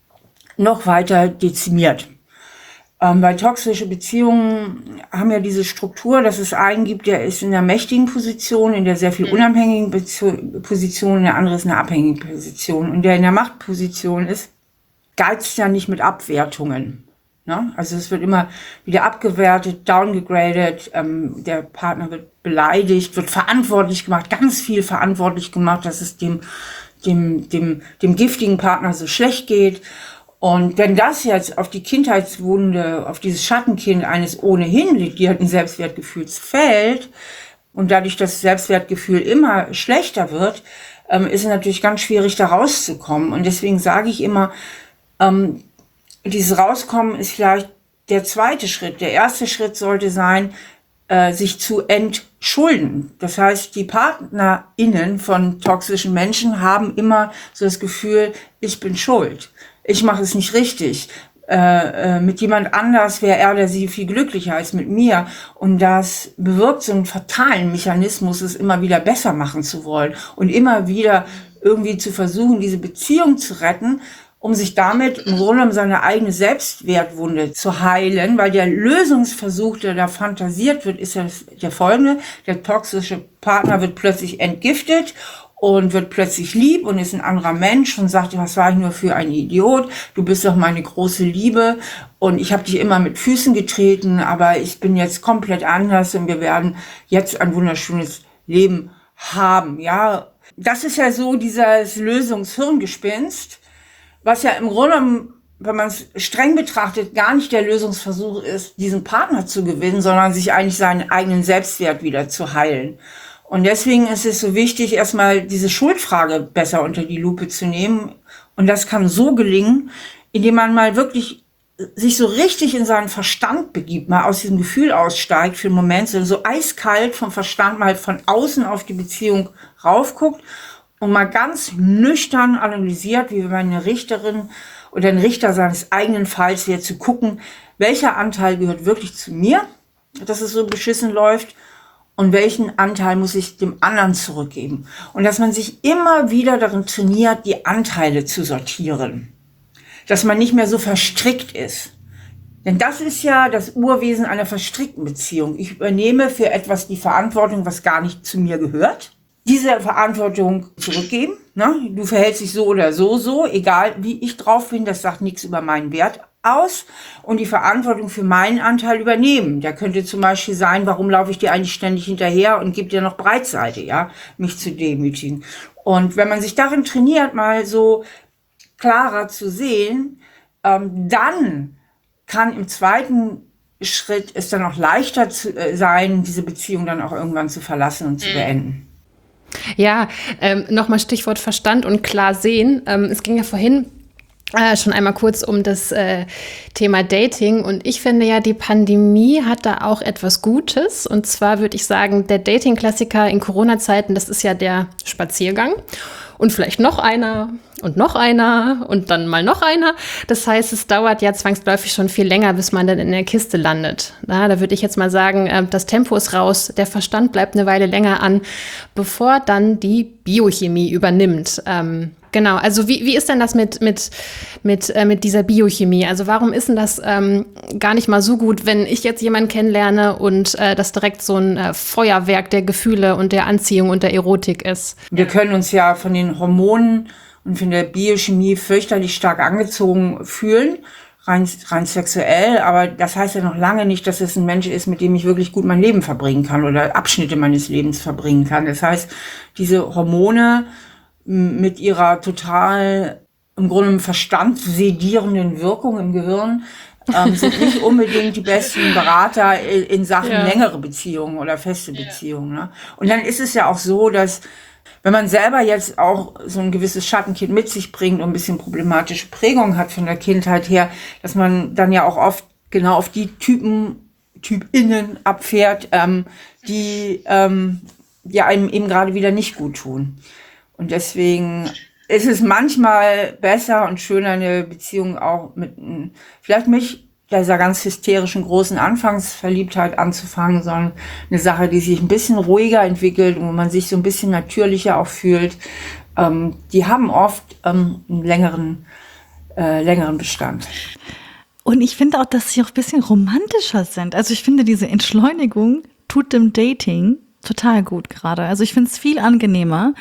noch weiter dezimiert. Ähm, weil toxische Beziehungen haben ja diese Struktur, dass es einen gibt, der ist in der mächtigen Position, in der sehr viel unabhängigen Beziehung, Position, und der andere ist in der abhängigen Position. Und der in der Machtposition ist, geizt ja nicht mit Abwertungen. Ne? Also es wird immer wieder abgewertet, downgegradet, ähm, der Partner wird beleidigt, wird verantwortlich gemacht, ganz viel verantwortlich gemacht, dass es dem, dem, dem, dem giftigen Partner so schlecht geht. Und wenn das jetzt auf die Kindheitswunde, auf dieses Schattenkind eines ohnehin legierten Selbstwertgefühls fällt und dadurch das Selbstwertgefühl immer schlechter wird, ähm, ist es natürlich ganz schwierig, da rauszukommen. Und deswegen sage ich immer, ähm, dieses Rauskommen ist vielleicht der zweite Schritt. Der erste Schritt sollte sein, äh, sich zu entschulden. Das heißt, die PartnerInnen von toxischen Menschen haben immer so das Gefühl, ich bin schuld. Ich mache es nicht richtig. Äh, äh, mit jemand anders wäre er oder sie viel glücklicher als mit mir. Und das bewirkt so einen fatalen Mechanismus, es immer wieder besser machen zu wollen. Und immer wieder irgendwie zu versuchen, diese Beziehung zu retten, um sich damit im Grunde um seine eigene Selbstwertwunde zu heilen. Weil der Lösungsversuch, der da fantasiert wird, ist ja der folgende. Der toxische Partner wird plötzlich entgiftet und wird plötzlich lieb und ist ein anderer Mensch und sagt, was war ich nur für ein Idiot, du bist doch meine große Liebe und ich habe dich immer mit Füßen getreten, aber ich bin jetzt komplett anders und wir werden jetzt ein wunderschönes Leben haben. Ja, das ist ja so dieses Lösungshirngespinst, was ja im Grunde, wenn man es streng betrachtet, gar nicht der Lösungsversuch ist, diesen Partner zu gewinnen, sondern sich eigentlich seinen eigenen Selbstwert wieder zu heilen. Und deswegen ist es so wichtig, erstmal diese Schuldfrage besser unter die Lupe zu nehmen. Und das kann so gelingen, indem man mal wirklich sich so richtig in seinen Verstand begibt, mal aus diesem Gefühl aussteigt für einen Moment, so eiskalt vom Verstand mal von außen auf die Beziehung raufguckt und mal ganz nüchtern analysiert, wie wenn eine Richterin oder ein Richter seines eigenen Falls wäre, zu gucken, welcher Anteil gehört wirklich zu mir, dass es so beschissen läuft, und welchen Anteil muss ich dem anderen zurückgeben. Und dass man sich immer wieder darin trainiert, die Anteile zu sortieren. Dass man nicht mehr so verstrickt ist. Denn das ist ja das Urwesen einer verstrickten Beziehung. Ich übernehme für etwas die Verantwortung, was gar nicht zu mir gehört. Diese Verantwortung zurückgeben. Ne? Du verhältst dich so oder so, so, egal wie ich drauf bin, das sagt nichts über meinen Wert aus. Und die Verantwortung für meinen Anteil übernehmen. Der könnte zum Beispiel sein, warum laufe ich dir eigentlich ständig hinterher und gebe dir noch Breitseite, ja, mich zu demütigen. Und wenn man sich darin trainiert, mal so klarer zu sehen, ähm, dann kann im zweiten Schritt es dann auch leichter zu, äh, sein, diese Beziehung dann auch irgendwann zu verlassen und zu mhm. beenden. Ja, ähm, nochmal Stichwort Verstand und klar sehen. Ähm, es ging ja vorhin äh, schon einmal kurz um das äh, Thema Dating. Und ich finde ja, die Pandemie hat da auch etwas Gutes. Und zwar würde ich sagen, der Dating-Klassiker in Corona-Zeiten, das ist ja der Spaziergang. Und vielleicht noch einer und noch einer und dann mal noch einer. Das heißt, es dauert ja zwangsläufig schon viel länger, bis man dann in der Kiste landet. Na, da würde ich jetzt mal sagen, das Tempo ist raus, der Verstand bleibt eine Weile länger an, bevor dann die Biochemie übernimmt. Ähm, genau, also wie, wie ist denn das mit, mit, mit, äh, mit dieser Biochemie? Also warum ist denn das ähm, gar nicht mal so gut, wenn ich jetzt jemanden kennenlerne und äh, das direkt so ein äh, Feuerwerk der Gefühle und der Anziehung und der Erotik ist? Wir können uns ja von den Hormonen und von der Biochemie fürchterlich stark angezogen fühlen, rein, rein sexuell, aber das heißt ja noch lange nicht, dass es ein Mensch ist, mit dem ich wirklich gut mein Leben verbringen kann oder Abschnitte meines Lebens verbringen kann. Das heißt, diese Hormone mit ihrer total im Grunde im Verstand sedierenden Wirkung im Gehirn ähm, sind nicht unbedingt die besten Berater in Sachen ja. längere Beziehungen oder feste Beziehungen. Ne? Und dann ist es ja auch so, dass wenn man selber jetzt auch so ein gewisses Schattenkind mit sich bringt und ein bisschen problematische Prägung hat von der Kindheit her, dass man dann ja auch oft genau auf die Typen, TypInnen abfährt, ähm, die ähm, ja einem eben gerade wieder nicht gut tun. Und deswegen ist es manchmal besser und schöner, eine Beziehung auch mit, vielleicht nicht dieser ganz hysterischen großen Anfangsverliebtheit anzufangen, sondern eine Sache, die sich ein bisschen ruhiger entwickelt und wo man sich so ein bisschen natürlicher auch fühlt. Ähm, die haben oft ähm, einen längeren, äh, längeren Bestand. Und ich finde auch, dass sie auch ein bisschen romantischer sind. Also ich finde, diese Entschleunigung tut dem Dating total gut gerade. Also ich finde es viel angenehmer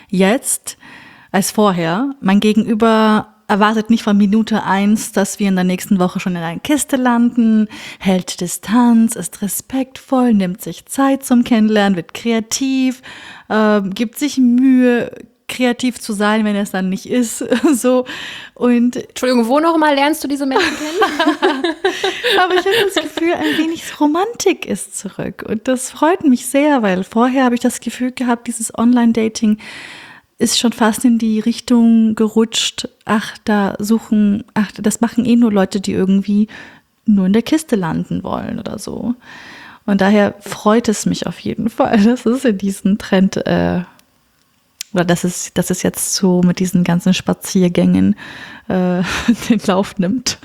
jetzt als vorher. Mein Gegenüber erwartet nicht von Minute eins, dass wir in der nächsten Woche schon in einer Kiste landen, hält Distanz, ist respektvoll, nimmt sich Zeit zum Kennenlernen, wird kreativ, äh, gibt sich Mühe, kreativ zu sein, wenn er es dann nicht ist. So. Und Entschuldigung, wo noch mal lernst du diese Menschen kennen? Aber ich habe das Gefühl, ein wenig Romantik ist zurück. Und das freut mich sehr, weil vorher habe ich das Gefühl gehabt, dieses Online-Dating ist schon fast in die Richtung gerutscht, ach, da suchen, ach, das machen eh nur Leute, die irgendwie nur in der Kiste landen wollen oder so. Und daher freut es mich auf jeden Fall, dass es in diesen Trend, äh, oder dass es, dass es jetzt so mit diesen ganzen Spaziergängen äh, den Lauf nimmt.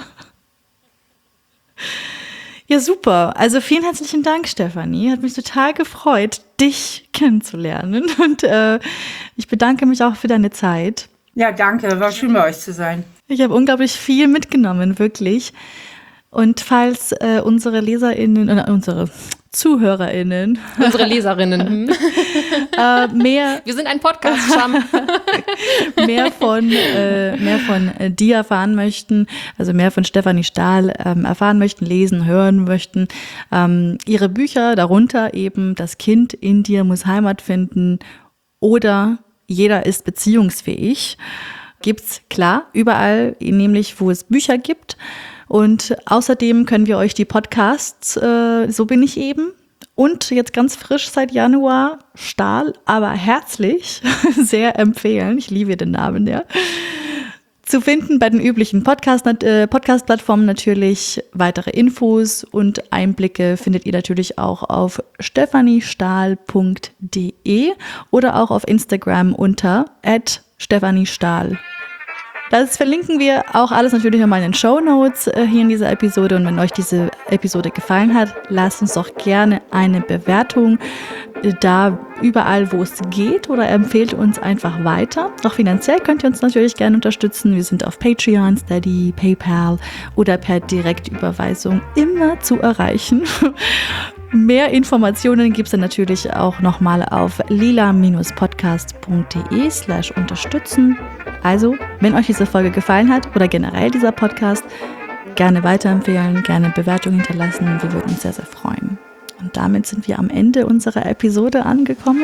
Ja, super. Also vielen herzlichen Dank, Stefanie. Hat mich total gefreut, dich kennenzulernen. Und äh, ich bedanke mich auch für deine Zeit. Ja, danke. War schön, bei euch zu sein. Ich habe unglaublich viel mitgenommen, wirklich. Und falls äh, unsere LeserInnen, äh, unsere ZuhörerInnen, unsere Leserinnen, äh, mehr, wir sind ein Podcast-Scham, mehr von, äh, mehr von äh, dir erfahren möchten, also mehr von Stefanie Stahl ähm, erfahren möchten, lesen, hören möchten, ähm, ihre Bücher, darunter eben Das Kind in dir muss Heimat finden oder Jeder ist beziehungsfähig, gibt's klar überall, nämlich wo es Bücher gibt. Und außerdem können wir euch die Podcasts, äh, so bin ich eben, und jetzt ganz frisch seit Januar, Stahl, aber herzlich, sehr empfehlen. Ich liebe den Namen, ja. Zu finden bei den üblichen Podcast, äh, Podcast-Plattformen natürlich. Weitere Infos und Einblicke findet ihr natürlich auch auf stefaniestahl punkt de oder auch auf Instagram unter at stefaniestahl. Das verlinken wir auch alles natürlich nochmal in den Shownotes äh, hier in dieser Episode. Und wenn euch diese Episode gefallen hat, lasst uns doch gerne eine Bewertung äh, da überall, wo es geht, oder empfehlt uns einfach weiter. Auch finanziell könnt ihr uns natürlich gerne unterstützen. Wir sind auf Patreon, Steady, PayPal oder per Direktüberweisung immer zu erreichen. Mehr Informationen gibt es dann natürlich auch nochmal auf lila-podcast.de slash unterstützen. Also, wenn euch diese Folge gefallen hat oder generell dieser Podcast, gerne weiterempfehlen, gerne Bewertungen hinterlassen. Wir würden uns sehr, sehr freuen. Und damit sind wir am Ende unserer Episode angekommen.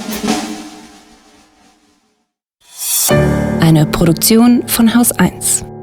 Eine Produktion von Haus eins.